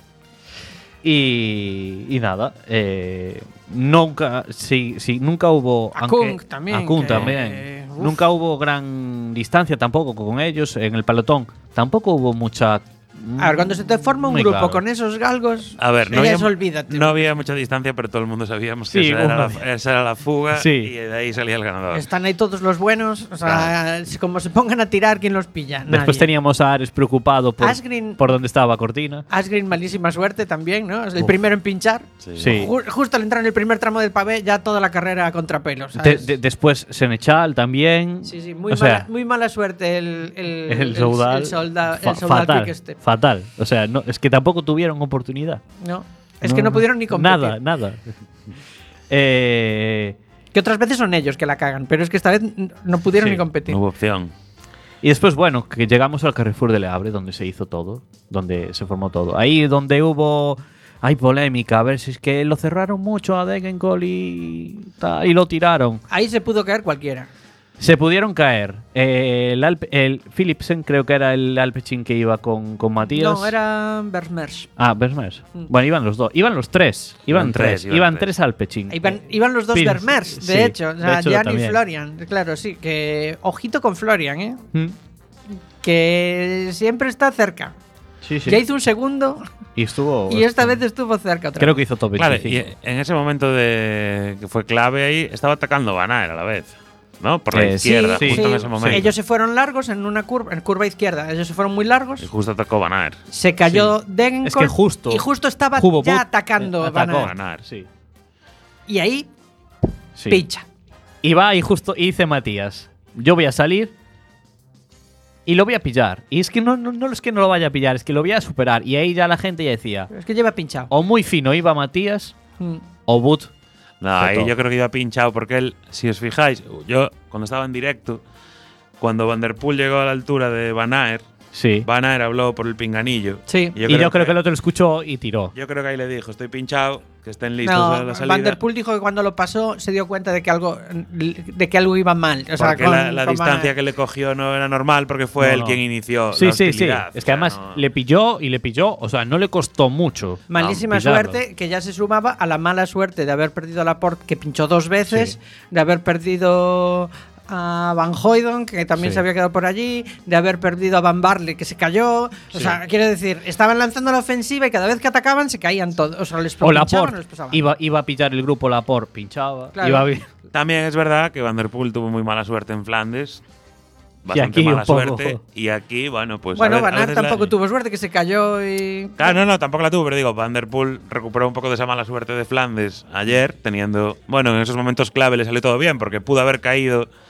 Y, y nada, eh, nunca, sí, sí, nunca hubo. A aunque- Kuhn también, A Kuhn que- también. uf. Nunca hubo gran distancia tampoco con ellos en el pelotón. Tampoco hubo mucha. A ver, cuando se te forma un Muy grupo claro. con esos galgos, A ver, no ya había, es olvídate. no había mucha distancia, pero todo el mundo sabíamos que Sí, esa, era uno- la, esa era la fuga Sí. y de ahí salía el ganador. Están ahí todos los buenos, o sea, si como se pongan a tirar, ¿quién los pilla? Después Nadie. teníamos a Ares preocupado por, Asgreen- por donde estaba Cortina. Asgreen, malísima suerte también, ¿no? Es el Uf. primero en pinchar. Sí. Sí. Ju- justo al entrar en el primer tramo del pavé, ya toda la carrera a contrapelo. De- ¿sabes? de- después Senechal también. Sí, sí, muy, O sea, mala, muy mala suerte el, el, el Soudal. el Soudal, fa- el Soudal fatal. Quick Step. Fatal. O sea, no, es que tampoco tuvieron oportunidad. No, es que no pudieron ni competir. Nada, nada. eh, Que otras veces son ellos que la cagan, pero es que esta vez n- no pudieron Sí, ni competir. No hubo opción. y después, bueno, que llegamos al Carrefour de Le Havre, donde se hizo todo, donde se formó todo. Ahí donde hubo. Hay polémica, a ver si es que lo cerraron mucho a Degenkolb y, tal, y lo tiraron. Ahí se pudo caer cualquiera. Se pudieron caer. Eh, el, Alpe- el Philipsen creo que era el Alpecin que iba con, con Matías. No, era Versmers. Ah, Versmers. Mm. Bueno, iban los dos. Iban los tres. Iban, Iban tres. tres, iban Iban tres. tres Alpecin. Iban, iban los dos Phil- Vermeers, de sí, hecho. O de sea, hecho, Jan y también. Florian. Claro, sí. Que ojito con Florian, ¿eh? Mm. Que siempre está cerca. Sí, sí. Ya hizo un segundo Y estuvo. y esta vez estuvo cerca otra Creo vez. que hizo top Claro, veinticinco. y en ese momento de que fue clave ahí, estaba atacando Van Aert a la vez, ¿no? Por la Eh, sí, izquierda, sí, justo Sí, en ese momento. ellos se fueron largos en una curva, en curva izquierda. Ellos se fueron muy largos. Y justo atacó Van Aert. Se cayó Sí. Degenkolb. Es que justo Y justo estaba Hubo ya Boot, atacando eh, Van atacó Aert. Van Aert. Sí. Y ahí, sí. picha. Y va y justo y dice Matías: yo voy a salir y lo voy a pillar. Y es que no, no, no es que no lo vaya a pillar, es que lo voy a superar. Y ahí ya la gente ya decía: Es que lleva pinchado. o muy fino iba Matías, Mm. o Boot. No, ahí Foto. yo creo que iba pinchado porque él, si os fijáis, yo cuando estaba en directo, cuando Van der Poel llegó a la altura de Van Aert, Sí. Van Aert habló por el pinganillo. Sí. Y yo, y creo, yo creo que, que el otro lo escuchó y tiró. yo creo que ahí le dijo, estoy pinchado, que estén listos No, a la salida. Van der Poel dijo que cuando lo pasó se dio cuenta de que algo de que algo iba mal. O sea, porque con- la, la con distancia Van Aert. que le cogió no era normal porque fue No, él no. quien inició Sí, la sí, sí. hostilidad. Es que O sea, además no- le pilló y le pilló. O sea, no le costó mucho. Malísima no, pillarlo. suerte que ya se sumaba a la mala suerte de haber perdido a Laporte, que pinchó dos veces, de haber perdido a Van Hooydonk, que también Sí. se había quedado por allí, de haber perdido a Van Barle, que se cayó. O Sí. sea, quiero decir, estaban lanzando la ofensiva y cada vez que atacaban se caían todos. O sea, les O pinchaban Laporte. o les pasaban. Iba, iba a pillar el grupo Laporte, pinchaba. Claro. Iba a vi- También es verdad que Van der Poel tuvo muy mala suerte en Flandes. Y Bastante aquí mala un poco. suerte. Y aquí, bueno, pues. bueno, a ve- a Van Aert veces la- tampoco tuvo suerte, que se cayó y. Claro, no, no, tampoco la tuvo, pero digo, Van der Poel recuperó un poco de esa mala suerte de Flandes ayer, teniendo. Bueno, en esos momentos clave le salió todo bien, porque pudo haber caído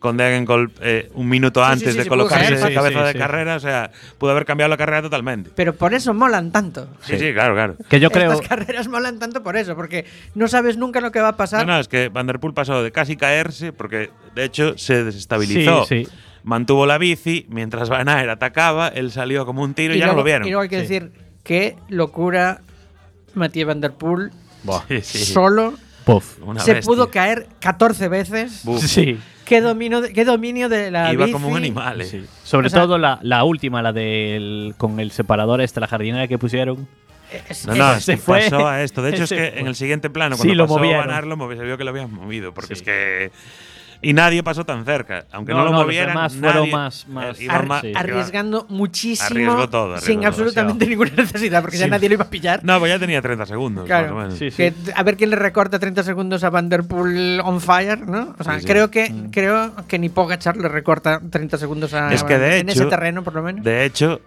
con Degenkolb eh, un minuto Sí, antes sí, sí, de sí, pudo colocarse caer, en sí, cabeza sí, de sí. carrera. O sea, pudo haber cambiado la carrera totalmente. Pero por eso molan tanto. Sí, sí, claro, claro. Que yo creo. Estas carreras molan tanto por eso, porque no sabes nunca lo que va a pasar. No, no, es que Van der Poel pasó de casi caerse, porque de hecho se desestabilizó. Sí, sí. Mantuvo la bici, mientras Van Aert atacaba, él salió como un tiro y, ya luego, no lo vieron. y luego hay que decir qué locura Mathieu Van der Poel Sí, sí. solo Puff. Una se bestia. pudo caer catorce veces. Buf. Sí. Qué dominio de, qué dominio de la Iba bici. como un animal, eh. Sí. Sobre O sea- todo la, la última, la del con el separador este, la jardinera que pusieron. Es- No, no, es- es se que fue. pasó a esto. De hecho, es Se que fue. en el siguiente plano, Sí, cuando lo pasó movieron. Van Aert, lo movi- se vio que lo habían movido, porque Sí. es que… Y nadie pasó tan cerca. Aunque no, No, lo no, los movieran, demás nadie, fueron más- más- eh, iban ar- ma- sí. iba- arriesgando muchísimo Arriesgó todo, arriesgó sin todo. absolutamente ninguna necesidad, porque ya Sí. nadie lo iba a pillar. No, pues ya tenía treinta segundos, Claro. más o menos. Sí, sí. Que, a ver quién le recorta treinta segundos a Van der Poel on fire, ¿no? O sea, Sí, sí. creo que creo que ni Pogacar le recorta treinta segundos a Es que de en hecho- ese terreno por lo menos. De hecho,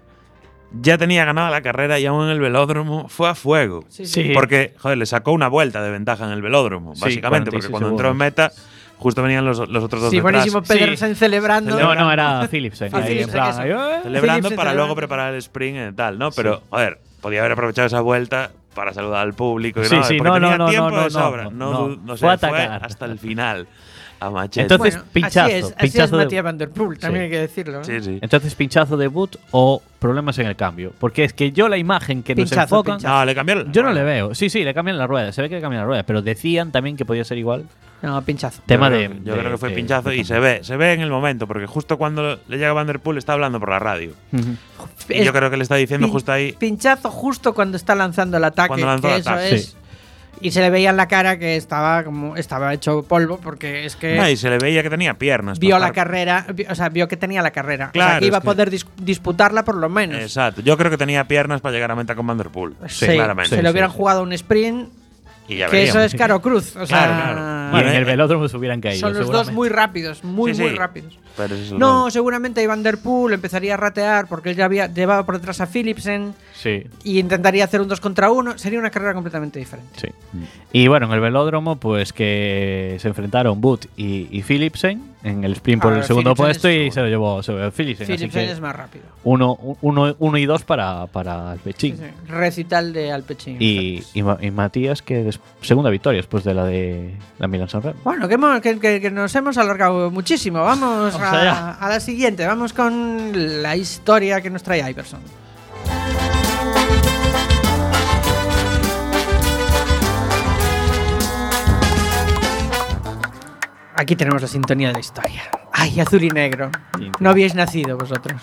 ya tenía ganada la carrera y aún en el velódromo fue a fuego. Sí, sí. Sí. Porque, joder, le sacó una vuelta de ventaja en el velódromo, Sí, básicamente, cuarenta y porque seis cuando entró en meta, justo venían los, los otros dos Sí, detrás. buenísimo Pedersen celebrando. No, no, era Philipsen. Ah, ahí en Philipsen, plan, eso. ahí, eh. Celebrando Philipsen para celebrando. luego preparar el sprint y tal, ¿no? Pero, joder, podía haber aprovechado esa vuelta para saludar al público. y Sí, no, sí, porque no, tenía no, no, tiempo no, de no, sobra. no, No, no. du- no sé, Fue a fue atacar. hasta el final a machete. Entonces, Bueno, pinchazo, Así es, así pinchazo es de- Mathieu Van der Poel, también Sí. hay que decirlo. ¿no? sí, sí. Entonces, pinchazo debut o problemas en el cambio. Porque es que yo la imagen que nos Pinchazo, enfocan. pinchazo. No, le cambiaron. Yo no le veo. Sí, sí, le cambian la rueda. Se ve que le cambian la rueda. Pero decían también que podía ser igual. No, pinchazo. Tema yo de. creo, yo de- creo que fue de- pinchazo y se ve, se ve en el momento, porque justo cuando le llega Van der Poel está hablando por la radio. Ujú. Y Es yo creo que le está diciendo pin- justo ahí. Pinchazo justo cuando está lanzando el ataque. Cuando lanzó que el eso ataque, es. sí. Y se le veía en la cara que estaba como estaba hecho polvo, porque es que No, y se le veía que tenía piernas. vio para la estar- carrera, vi- o sea, vio que tenía la carrera. o sea, Claro, que iba es a poder dis- disputarla por lo menos. Exacto. Yo creo que tenía piernas para llegar a meta con Van der Poel. Sí, claramente. se Sí, le sí, hubieran sí. jugado un sprint, Y ya que eso veríamos. es caro cruz. O sea, Claro, claro. Bueno, Y en en- el velódromo se hubieran caído. son los dos seguramente. muy rápidos, muy, Sí, muy sí. rápidos. Pero ese es el No, gol. seguramente Van der Poel empezaría a ratear porque él ya había, llevaba por detrás a Philipsen Sí, y intentaría hacer un dos contra uno. Sería una carrera completamente diferente. sí. Y bueno, en el velódromo, pues que se enfrentaron Boot y, y Philipsen en el sprint por Ah, el segundo Philipsen puesto es- y se lo llevó, se lo llevó Philipsen. Así Philipsen que es más rápido. uno, uno, uno y dos para, para el Pechín. Sí, sí. Recital de Alpecin. Y, y, Ma- y Matías, que des- segunda victoria después de la de la Milan San Remo. Bueno, que, hemos- que- que- que nos hemos alargado muchísimo. Vamos, Vamos a, allá. a la siguiente. Vamos con la historia que nos trae Iverson. Aquí tenemos la sintonía de la historia. Ay, azul y negro. No habíais nacido vosotros.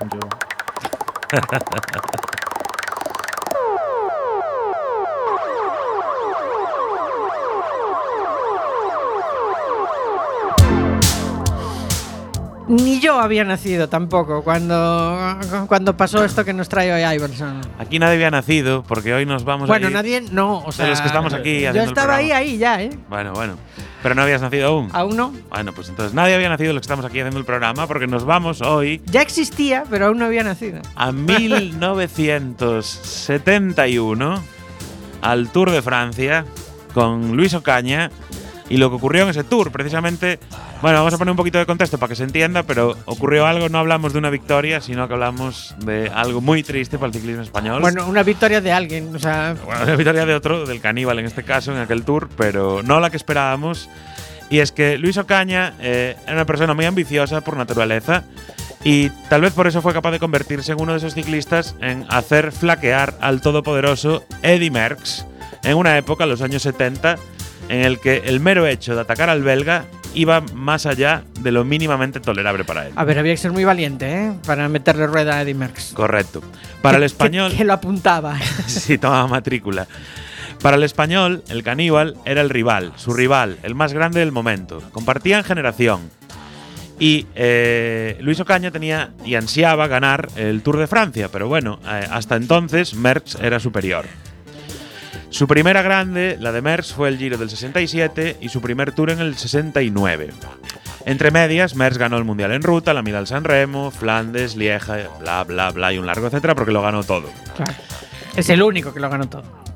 Ni yo había nacido tampoco cuando, cuando pasó esto que nos trae hoy Iverson. Aquí nadie había nacido, porque hoy nos vamos Bueno, a ir- nadie, no, o sea, los que estamos aquí yo haciendo el estaba ahí, programa. ahí ya, ¿eh? Bueno, bueno. Pero no habías nacido aún. Aún no. Bueno, pues entonces nadie había nacido los que estamos aquí haciendo el programa, porque nos vamos hoy Ya existía, pero aún no había nacido. a mil novecientos setenta y uno al Tour de Francia con Luis Ocaña y lo que ocurrió en ese Tour, precisamente. Bueno, vamos a poner un poquito de contexto para que se entienda, pero ocurrió algo, no hablamos de una victoria, sino que hablamos de algo muy triste para el ciclismo español. Bueno, una victoria de alguien, o sea, Bueno, la victoria de otro, del Caníbal en este caso, en aquel Tour, pero no la que esperábamos. Y es que Luis Ocaña eh, era una persona muy ambiciosa por naturaleza y tal vez por eso fue capaz de convertirse en uno de esos ciclistas en hacer flaquear al todopoderoso Eddy Merckx en una época, los años setenta, en el que el mero hecho de atacar al belga iba más allá de lo mínimamente tolerable para él. a ver, había que ser muy valiente, ¿eh? Para meterle rueda a Eddy Merckx. Correcto. Para el Que- español… Que, que lo apuntaba. Sí, tomaba matrícula. Para el español, el Caníbal era el rival, su rival, el más grande del momento. Compartían generación. Y eh, Luis Ocaña tenía y ansiaba ganar el Tour de Francia, pero bueno, eh, hasta entonces Merckx era superior. Su primera grande, la de Merckx, fue el Giro del sesenta y siete y su primer Tour en el sesenta y nueve. Entre medias, Merckx ganó el Mundial en Ruta, la Milán San Remo, Flandes, Lieja, bla, bla, bla y un largo etcétera, porque lo ganó todo. Claro. Es el único que lo ganó todo.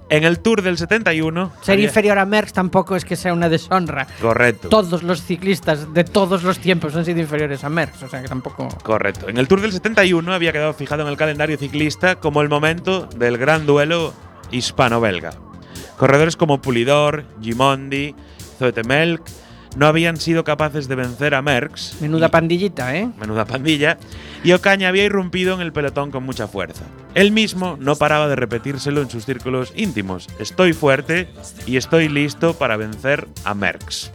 En el Tour del setenta y uno… Ser había- inferior a Merckx tampoco es que sea una deshonra. Correcto. Todos los ciclistas de todos los tiempos han sido inferiores a Merckx, o sea que tampoco… Correcto. En el Tour del setenta y uno había quedado fijado en el calendario ciclista como el momento del gran duelo hispano-belga. Corredores como Pulidor, Gimondi, Zoetemelk no habían sido capaces de vencer a Merckx. Menuda y- pandillita, ¿eh? menuda pandilla, y Ocaña había irrumpido en el pelotón con mucha fuerza. Él mismo no paraba de repetírselo en sus círculos íntimos. Estoy fuerte y estoy listo para vencer a Merckx.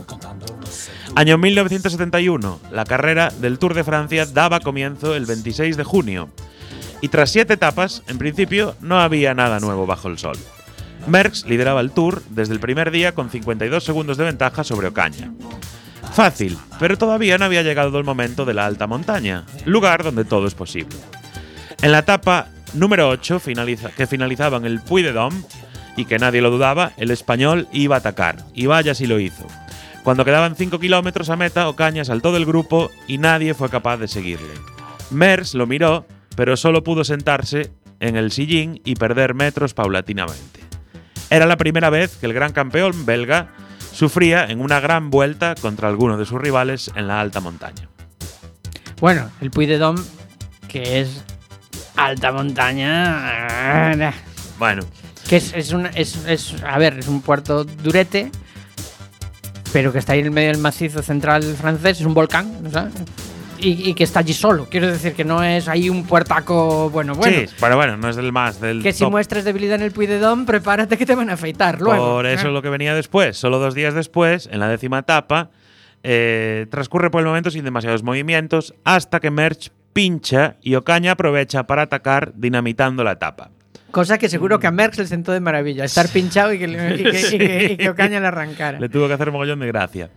Año mil novecientos setenta y uno. La carrera del Tour de Francia daba comienzo el veintiséis de junio. Y tras siete etapas, en principio, no había nada nuevo bajo el sol. Merckx lideraba el Tour desde el primer día con cincuenta y dos segundos de ventaja sobre Ocaña. Fácil, pero todavía no había llegado el momento de la alta montaña, lugar donde todo es posible. En la etapa número ocho, finaliza, que finalizaba en el Puy de Dôme, y que nadie lo dudaba, el español iba a atacar, y vaya si lo hizo. Cuando quedaban cinco kilómetros a meta, Ocaña saltó del grupo y nadie fue capaz de seguirle. Merckx lo miró, pero solo pudo sentarse en el sillín y perder metros paulatinamente. Era la primera vez que el gran campeón belga sufría en una gran vuelta contra alguno de sus rivales en la alta montaña. Bueno, el Puy de Dôme, que es alta montaña… Bueno, Que es, es, una, es, es, a ver, es un puerto durete, pero que está ahí en el medio del macizo central francés, es un volcán, ¿sabes? Y, y que está allí solo. Quiero decir que no es ahí un puertaco, bueno, bueno. sí, pero bueno, no es del más del Que si top. muestras debilidad en el Puy de Dôme, prepárate que te van a afeitar luego. Por eso ¿eh? lo que venía después, solo dos días después, en la décima etapa, eh, transcurre por el momento sin demasiados movimientos hasta que Merckx pincha y Ocaña aprovecha para atacar dinamitando la etapa. Cosa que seguro que a Merckx le sentó de maravilla, estar pinchado y que, le- y que, y que- y que Ocaña le arrancara. Le tuvo que hacer mogollón de gracia.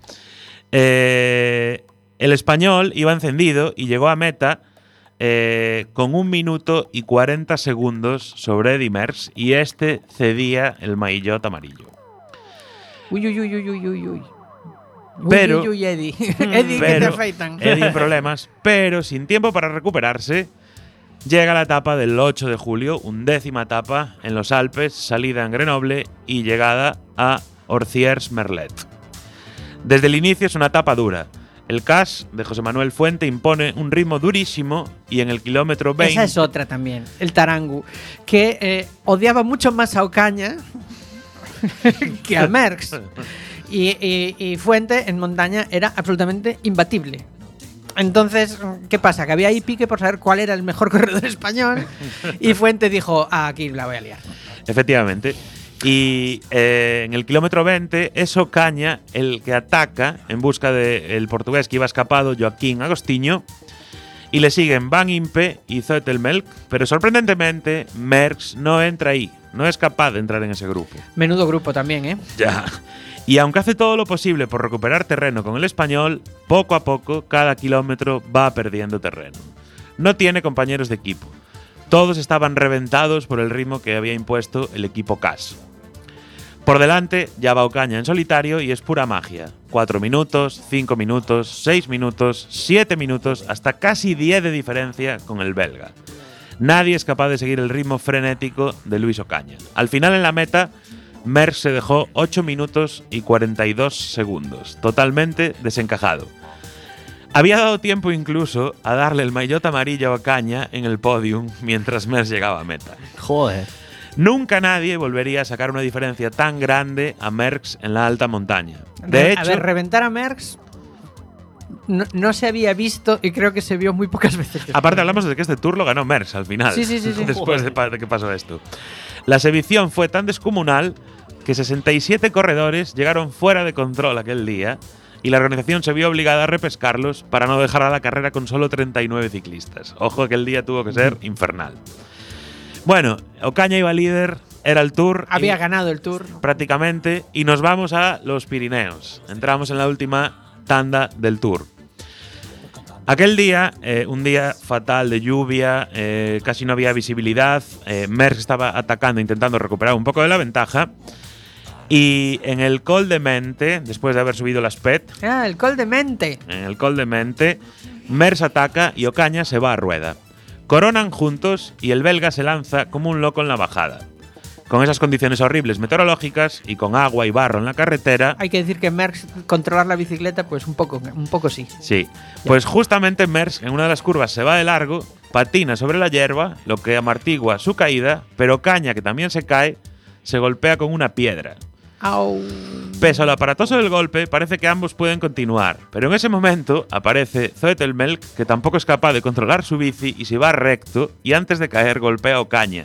Eh, el español iba encendido y llegó a meta eh, con un minuto y cuarenta segundos sobre Eddy Merckx y este cedía el maillot amarillo. Uy, uy, uy, uy, uy, uy, uy. Uy, Pero- uy, uy, Eddie. Eddie, que te Pero afeitan. Eddie en problemas, pero sin tiempo para recuperarse, llega la etapa del ocho de julio, undécima etapa en los Alpes, salida en Grenoble y llegada a Orcières-Merlet. Desde el inicio es una etapa dura. El C A S de José Manuel Fuente impone un ritmo durísimo y en el kilómetro veinte… Esa es otra también, el Tarangu, que eh, odiaba mucho más a Ocaña que a Merckx. Y, y- y Fuente en montaña era absolutamente imbatible. Entonces, ¿qué pasa? Que había ahí pique por saber cuál era el mejor corredor español y Fuente dijo, ah, aquí la voy a liar. Efectivamente. Y eh, en el kilómetro veinte es Ocaña el que ataca en busca del portugués que iba escapado, Joaquín Agostinho, y le siguen Van Impe y Zoetemelk, pero sorprendentemente Merckx no entra ahí, no es capaz de entrar en ese grupo. Menudo grupo también, ¿eh? Ya. Y aunque hace todo lo posible por recuperar terreno con el español, poco a poco cada kilómetro va perdiendo terreno. No tiene compañeros de equipo. Todos estaban reventados por el ritmo que había impuesto el equipo C A S. Por delante ya va Ocaña en solitario y es pura magia. Cuatro minutos, cinco minutos, seis minutos, siete minutos, hasta casi diez de diferencia con el belga. Nadie es capaz de seguir el ritmo frenético de Luis Ocaña. Al final en la meta, Merckx se dejó ocho minutos y cuarenta y dos segundos, totalmente desencajado. Había dado tiempo incluso a darle el maillot amarillo a Ocaña en el podium mientras Merckx llegaba a meta. Joder. Nunca nadie volvería a sacar una diferencia tan grande a Merckx en la alta montaña. De Re- hecho, a ver, reventar a Merckx no, no se había visto y creo que se vio muy pocas veces. aparte hablamos de que este Tour lo ganó Merckx al final. Sí, sí, sí, sí. Después de, pa- de que pasó esto. La exhibición fue tan descomunal que sesenta y siete corredores llegaron fuera de control aquel día y la organización se vio obligada a repescarlos para no dejar a la carrera con solo treinta y nueve ciclistas. Ojo, aquel día tuvo que ser infernal. Bueno, Ocaña iba líder, era el Tour. Había y- ganado el Tour. prácticamente, y nos vamos a los Pirineos. Entramos en la última tanda del Tour. Aquel día, eh, un día fatal de lluvia, eh, casi no había visibilidad, eh, Merckx estaba atacando, intentando recuperar un poco de la ventaja, y en el Col de Mente, después de haber subido las P E T, Ah, el Col de Mente. en el Col de Mente, Merckx ataca y Ocaña se va a rueda. Coronan juntos y el belga se lanza como un loco en la bajada. con esas condiciones horribles meteorológicas y con agua y barro en la carretera. Hay que decir que Merckx controlar la bicicleta, pues un poco, un poco sí. Sí, pues justamente Merckx en una de las curvas se va de largo, patina sobre la hierba, lo que amortigua su caída, pero Caña, que también se cae, se golpea con una piedra. Au. Pese a lo aparatoso del golpe, parece que ambos pueden continuar, pero en ese momento aparece Zoetemelk, que tampoco es capaz de controlar su bici y se va recto, y antes de caer golpea a Ocaña.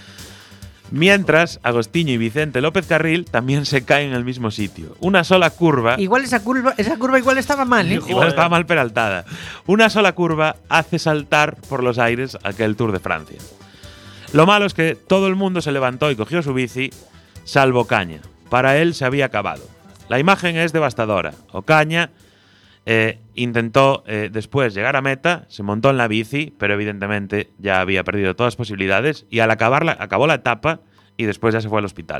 Mientras, Agostinho y Vicente López Carril también se caen en el mismo sitio. Una sola curva… Igual esa curva, esa curva igual estaba mal, ¿eh? Igual estaba mal peraltada. Una sola curva hace saltar por los aires aquel Tour de Francia. Lo malo es que todo el mundo se levantó y cogió su bici, salvo Caña. Para él se había acabado. La imagen es devastadora. Ocaña eh, intentó eh, después llegar a meta, se montó en la bici, pero evidentemente ya había perdido todas las posibilidades y al acabarla, acabó la etapa y después ya se fue al hospital.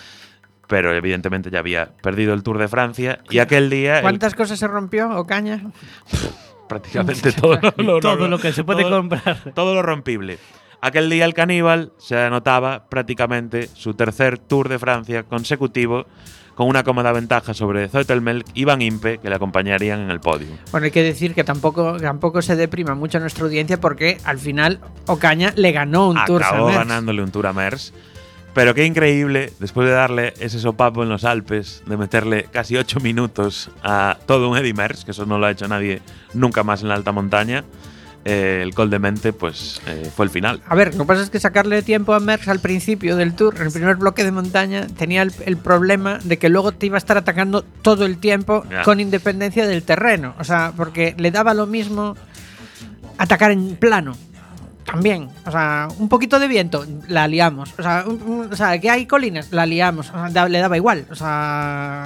Pero evidentemente ya había perdido el Tour de Francia y aquel día… ¿Cuántas el, cosas se rompió, Ocaña? Prácticamente todo lo, todo lo, lo que se puede todo, comprar. Todo lo rompible. Aquel día el caníbal se anotaba prácticamente su tercer Tour de Francia consecutivo con una cómoda ventaja sobre Zoetemelk y Van Impe, que le acompañarían en el podio. Bueno, hay que decir que tampoco, tampoco se deprima mucho nuestra audiencia porque al final Ocaña le ganó un Tour a Merckx. Acabó ganándole un Tour a Merckx. Pero qué increíble, después de darle ese sopapo en los Alpes, de meterle casi ocho minutos a todo un Eddy Merckx, que eso no lo ha hecho nadie nunca más en la alta montaña, Eh, el Col de Mente pues eh, fue el final. A ver, lo que pasa es que sacarle tiempo a Merckx al principio del Tour, en el primer bloque de montaña, tenía el, el problema de que luego te iba a estar atacando todo el tiempo yeah. con independencia del terreno. O sea, porque le daba lo mismo atacar en plano. También, o sea, un poquito de viento, la liamos. O sea, un, un, o sea que hay colinas, la liamos. O sea, da, le daba igual. O sea,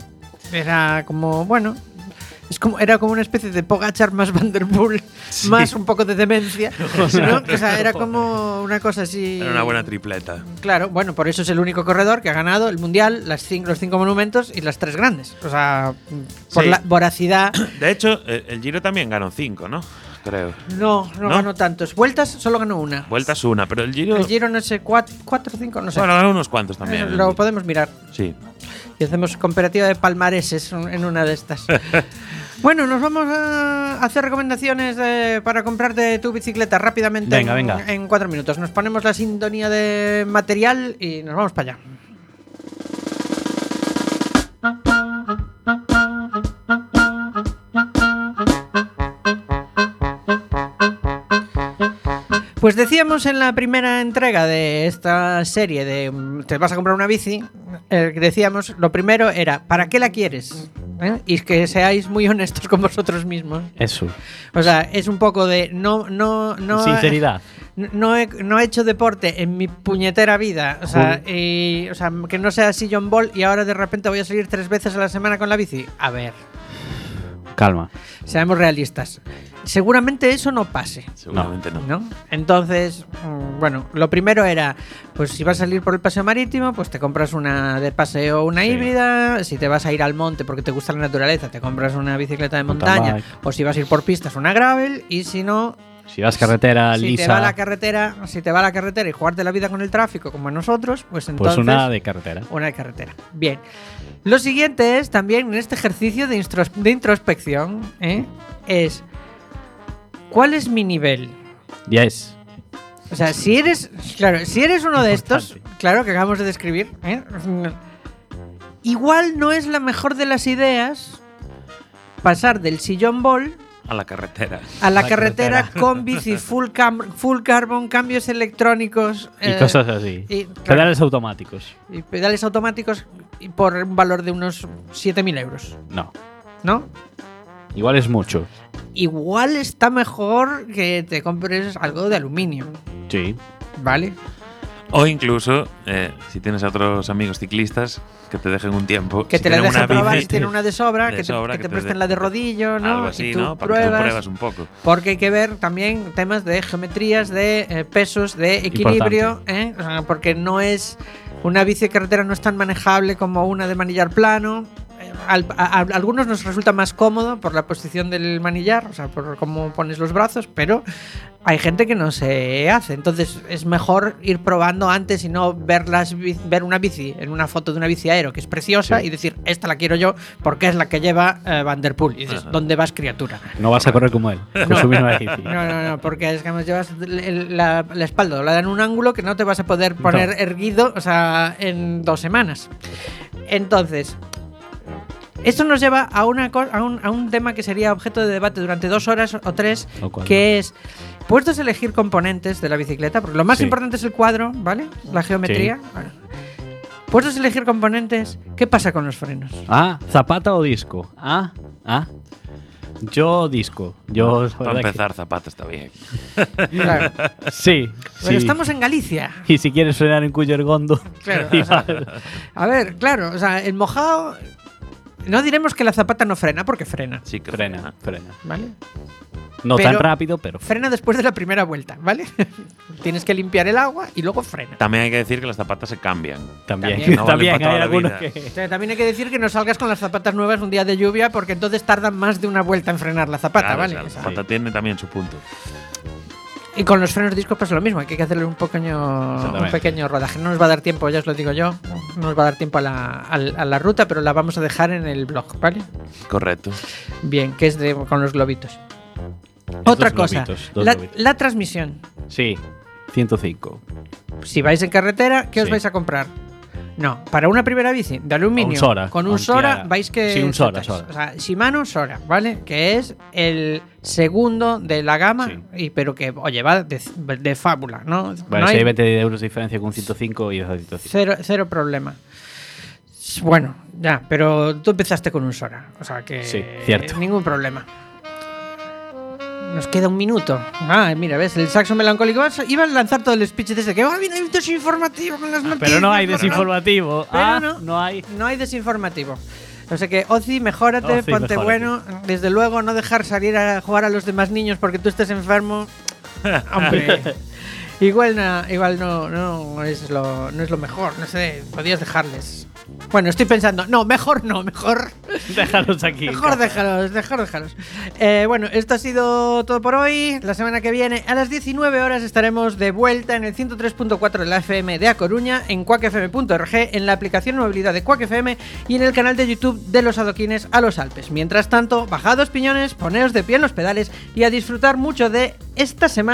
era como, bueno… Es como, era como una especie de Pogačar más Van der Poel, sí. más un poco de demencia, ¿no? O sea, era como una cosa así… Era una buena tripleta. Claro, bueno, por eso es el único corredor que ha ganado el Mundial, las cinco, los cinco monumentos y las tres grandes. O sea, por sí. la voracidad… De hecho, el Giro también ganó cinco, ¿no? Creo. No, no, no ganó tantos. Vueltas solo ganó una. Vueltas una, pero el Giro… El Giro no sé, cuatro, cuatro cinco, no sé. Bueno, ganó unos cuantos también. Eh, lo podemos mirar. Sí. Y hacemos comparativa de palmareses en una de estas. Bueno, nos vamos a hacer recomendaciones de, para comprarte tu bicicleta rápidamente. Venga, en, venga. en cuatro minutos. Nos ponemos la sintonía de material y nos vamos para allá. Pues decíamos en la primera entrega de esta serie de te vas a comprar una bici, eh, decíamos, lo primero era ¿para qué la quieres? ¿Eh? Y que seáis muy honestos con vosotros mismos. Eso. O sea, es un poco de no no no sinceridad. Eh, no he no he hecho deporte en mi puñetera vida, o sea, y, o sea, que no sea así John Ball y ahora de repente voy a salir tres veces a la semana con la bici. A ver. Calma. Seamos realistas. Seguramente eso no pase. Seguramente no. ¿No? Entonces, bueno, lo primero era, pues si vas a salir por el paseo marítimo, pues te compras una de paseo, una sí. híbrida. Si te vas a ir al monte porque te gusta la naturaleza, te compras una bicicleta de montaña. O si vas a ir por pistas, una gravel. Y si no… Si vas carretera si lisa… Si te va la carretera, si te va la carretera y jugarte la vida con el tráfico como nosotros, pues entonces… Pues una de carretera. Una de carretera. Bien. Lo siguiente es también en este ejercicio de, instros- de introspección, ¿eh? es… ¿Cuál es mi nivel? Yes. O sea, si eres, claro, si eres uno de estos, claro, que acabamos de describir, ¿eh? igual no es la mejor de las ideas pasar del sillón ball a la carretera. A la, la carretera, carretera con bici full, cam- full carbon, cambios electrónicos y eh, cosas así. Y, claro, pedales automáticos. Y pedales automáticos y por un valor de unos siete mil euros. No. ¿No? Igual es mucho. Igual está mejor que te compres algo de aluminio. Sí. ¿Vale? O incluso, eh, si tienes a otros amigos ciclistas, que te dejen un tiempo. Que si te la dejen probar, bici, si tienen una de sobra, de que, sobra, te, que que te te presten de, la de rodillo, ¿no? Algo así, y tú ¿no? Para pruebas, que tú pruebas un poco. Porque hay que ver también temas de geometrías, de eh, pesos, de equilibrio, ¿eh? O sea, porque no es… Una bici de carretera no es tan manejable como una de manillar plano. Al, a, a algunos nos resulta más cómodo por la posición del manillar, o sea, por cómo pones los brazos, pero hay gente que no se hace. Entonces es mejor ir probando antes y no ver, las, ver una bici en una foto de una bici aero que es preciosa sí. y decir, esta la quiero yo porque es la que lleva eh, Van der Poel. Y dices, uh-huh. ¿dónde vas, criatura? No vas a correr como él, con no. su misma bici. No, no, no, porque es que llevas la, la espalda doblada en un ángulo que no te vas a poder poner no. erguido, o sea, en dos semanas. Entonces, esto nos lleva a, una, a, un, a un tema que sería objeto de debate durante dos horas o tres, que es, puestos a elegir componentes de la bicicleta, porque lo más sí. importante es el cuadro, ¿vale? La geometría. Sí. Bueno. Puestos a elegir componentes, ¿qué pasa con los frenos? Ah, ¿zapata o disco? Ah, ah. Yo disco. Yo Para empezar, que... zapata está bien. Claro. Sí. Pero sí. estamos en Galicia. Y si quieres frenar en Cullergondo. Claro. O sea, a ver, claro, o sea, el mojado. No diremos que la zapata no frena, porque frena. Sí, que frena, frena. frena. ¿Vale? No pero tan rápido, pero frena. Frena después de la primera vuelta, ¿vale? Tienes que limpiar el agua y luego frena. También hay que decir que las zapatas se cambian. También, también, no también vale hay algunos que… O sea, también hay que decir que no salgas con las zapatas nuevas un día de lluvia, porque entonces tardan más de una vuelta en frenar la zapata, claro, ¿vale? O sea, la o sea, zapata sí. tiene también su punto. Y con los frenos discos pasa lo mismo, hay que hacerle un pequeño, un pequeño rodaje. No nos va a dar tiempo, ya os lo digo yo, no nos va a dar tiempo a la, a, a la ruta, pero la vamos a dejar en el blog, ¿vale? Correcto. Bien, que es de, con los globitos. Otra dos cosa, globitos, dos la, globitos. la transmisión. Sí, ciento cinco. Si vais en carretera, ¿qué sí. os vais a comprar? No, para una primera bici de aluminio un Sora, con un Sora vais que… Sí, un Sora, Sora. O sea, Shimano Sora, ¿vale? Que es el segundo de la gama, sí. y, pero que, oye, va de, de fábula, ¿no? Vale, no si hay hay veinte euros de diferencia con un ciento cinco y el ciento cinco. Cero, cero problema. Bueno, ya, pero tú empezaste con un Sora, o sea que… Sí, cierto. Ningún problema. Nos queda un minuto. Ah, mira, ves, el saxo melancólico iba a lanzar todo el speech desde que va bien hay desinformativo con las noticias. Pero no hay desinformativo. Pero ah, no, no hay. No hay desinformativo. O sea que, Ozi, mejórate, Ozi, ponte mejórate. bueno. Desde luego, no dejar salir a jugar a los demás niños porque tú estés enfermo. Hombre, igual, no, igual no, no, es lo, no es lo mejor. No sé, podías dejarles. Bueno, estoy pensando, no, mejor no, mejor déjalos aquí. Mejor déjalos, mejor déjalos. Eh, bueno, esto ha sido todo por hoy. La semana que viene, a las diecinueve horas, estaremos de vuelta en el ciento tres punto cuatro de la F M de A Coruña, en cuac f m punto org, en la aplicación de movilidad de Quack F M y en el canal de YouTube de Los Adoquines a los Alpes. Mientras tanto, bajad los piñones, poneos de pie en los pedales y a disfrutar mucho de esta semana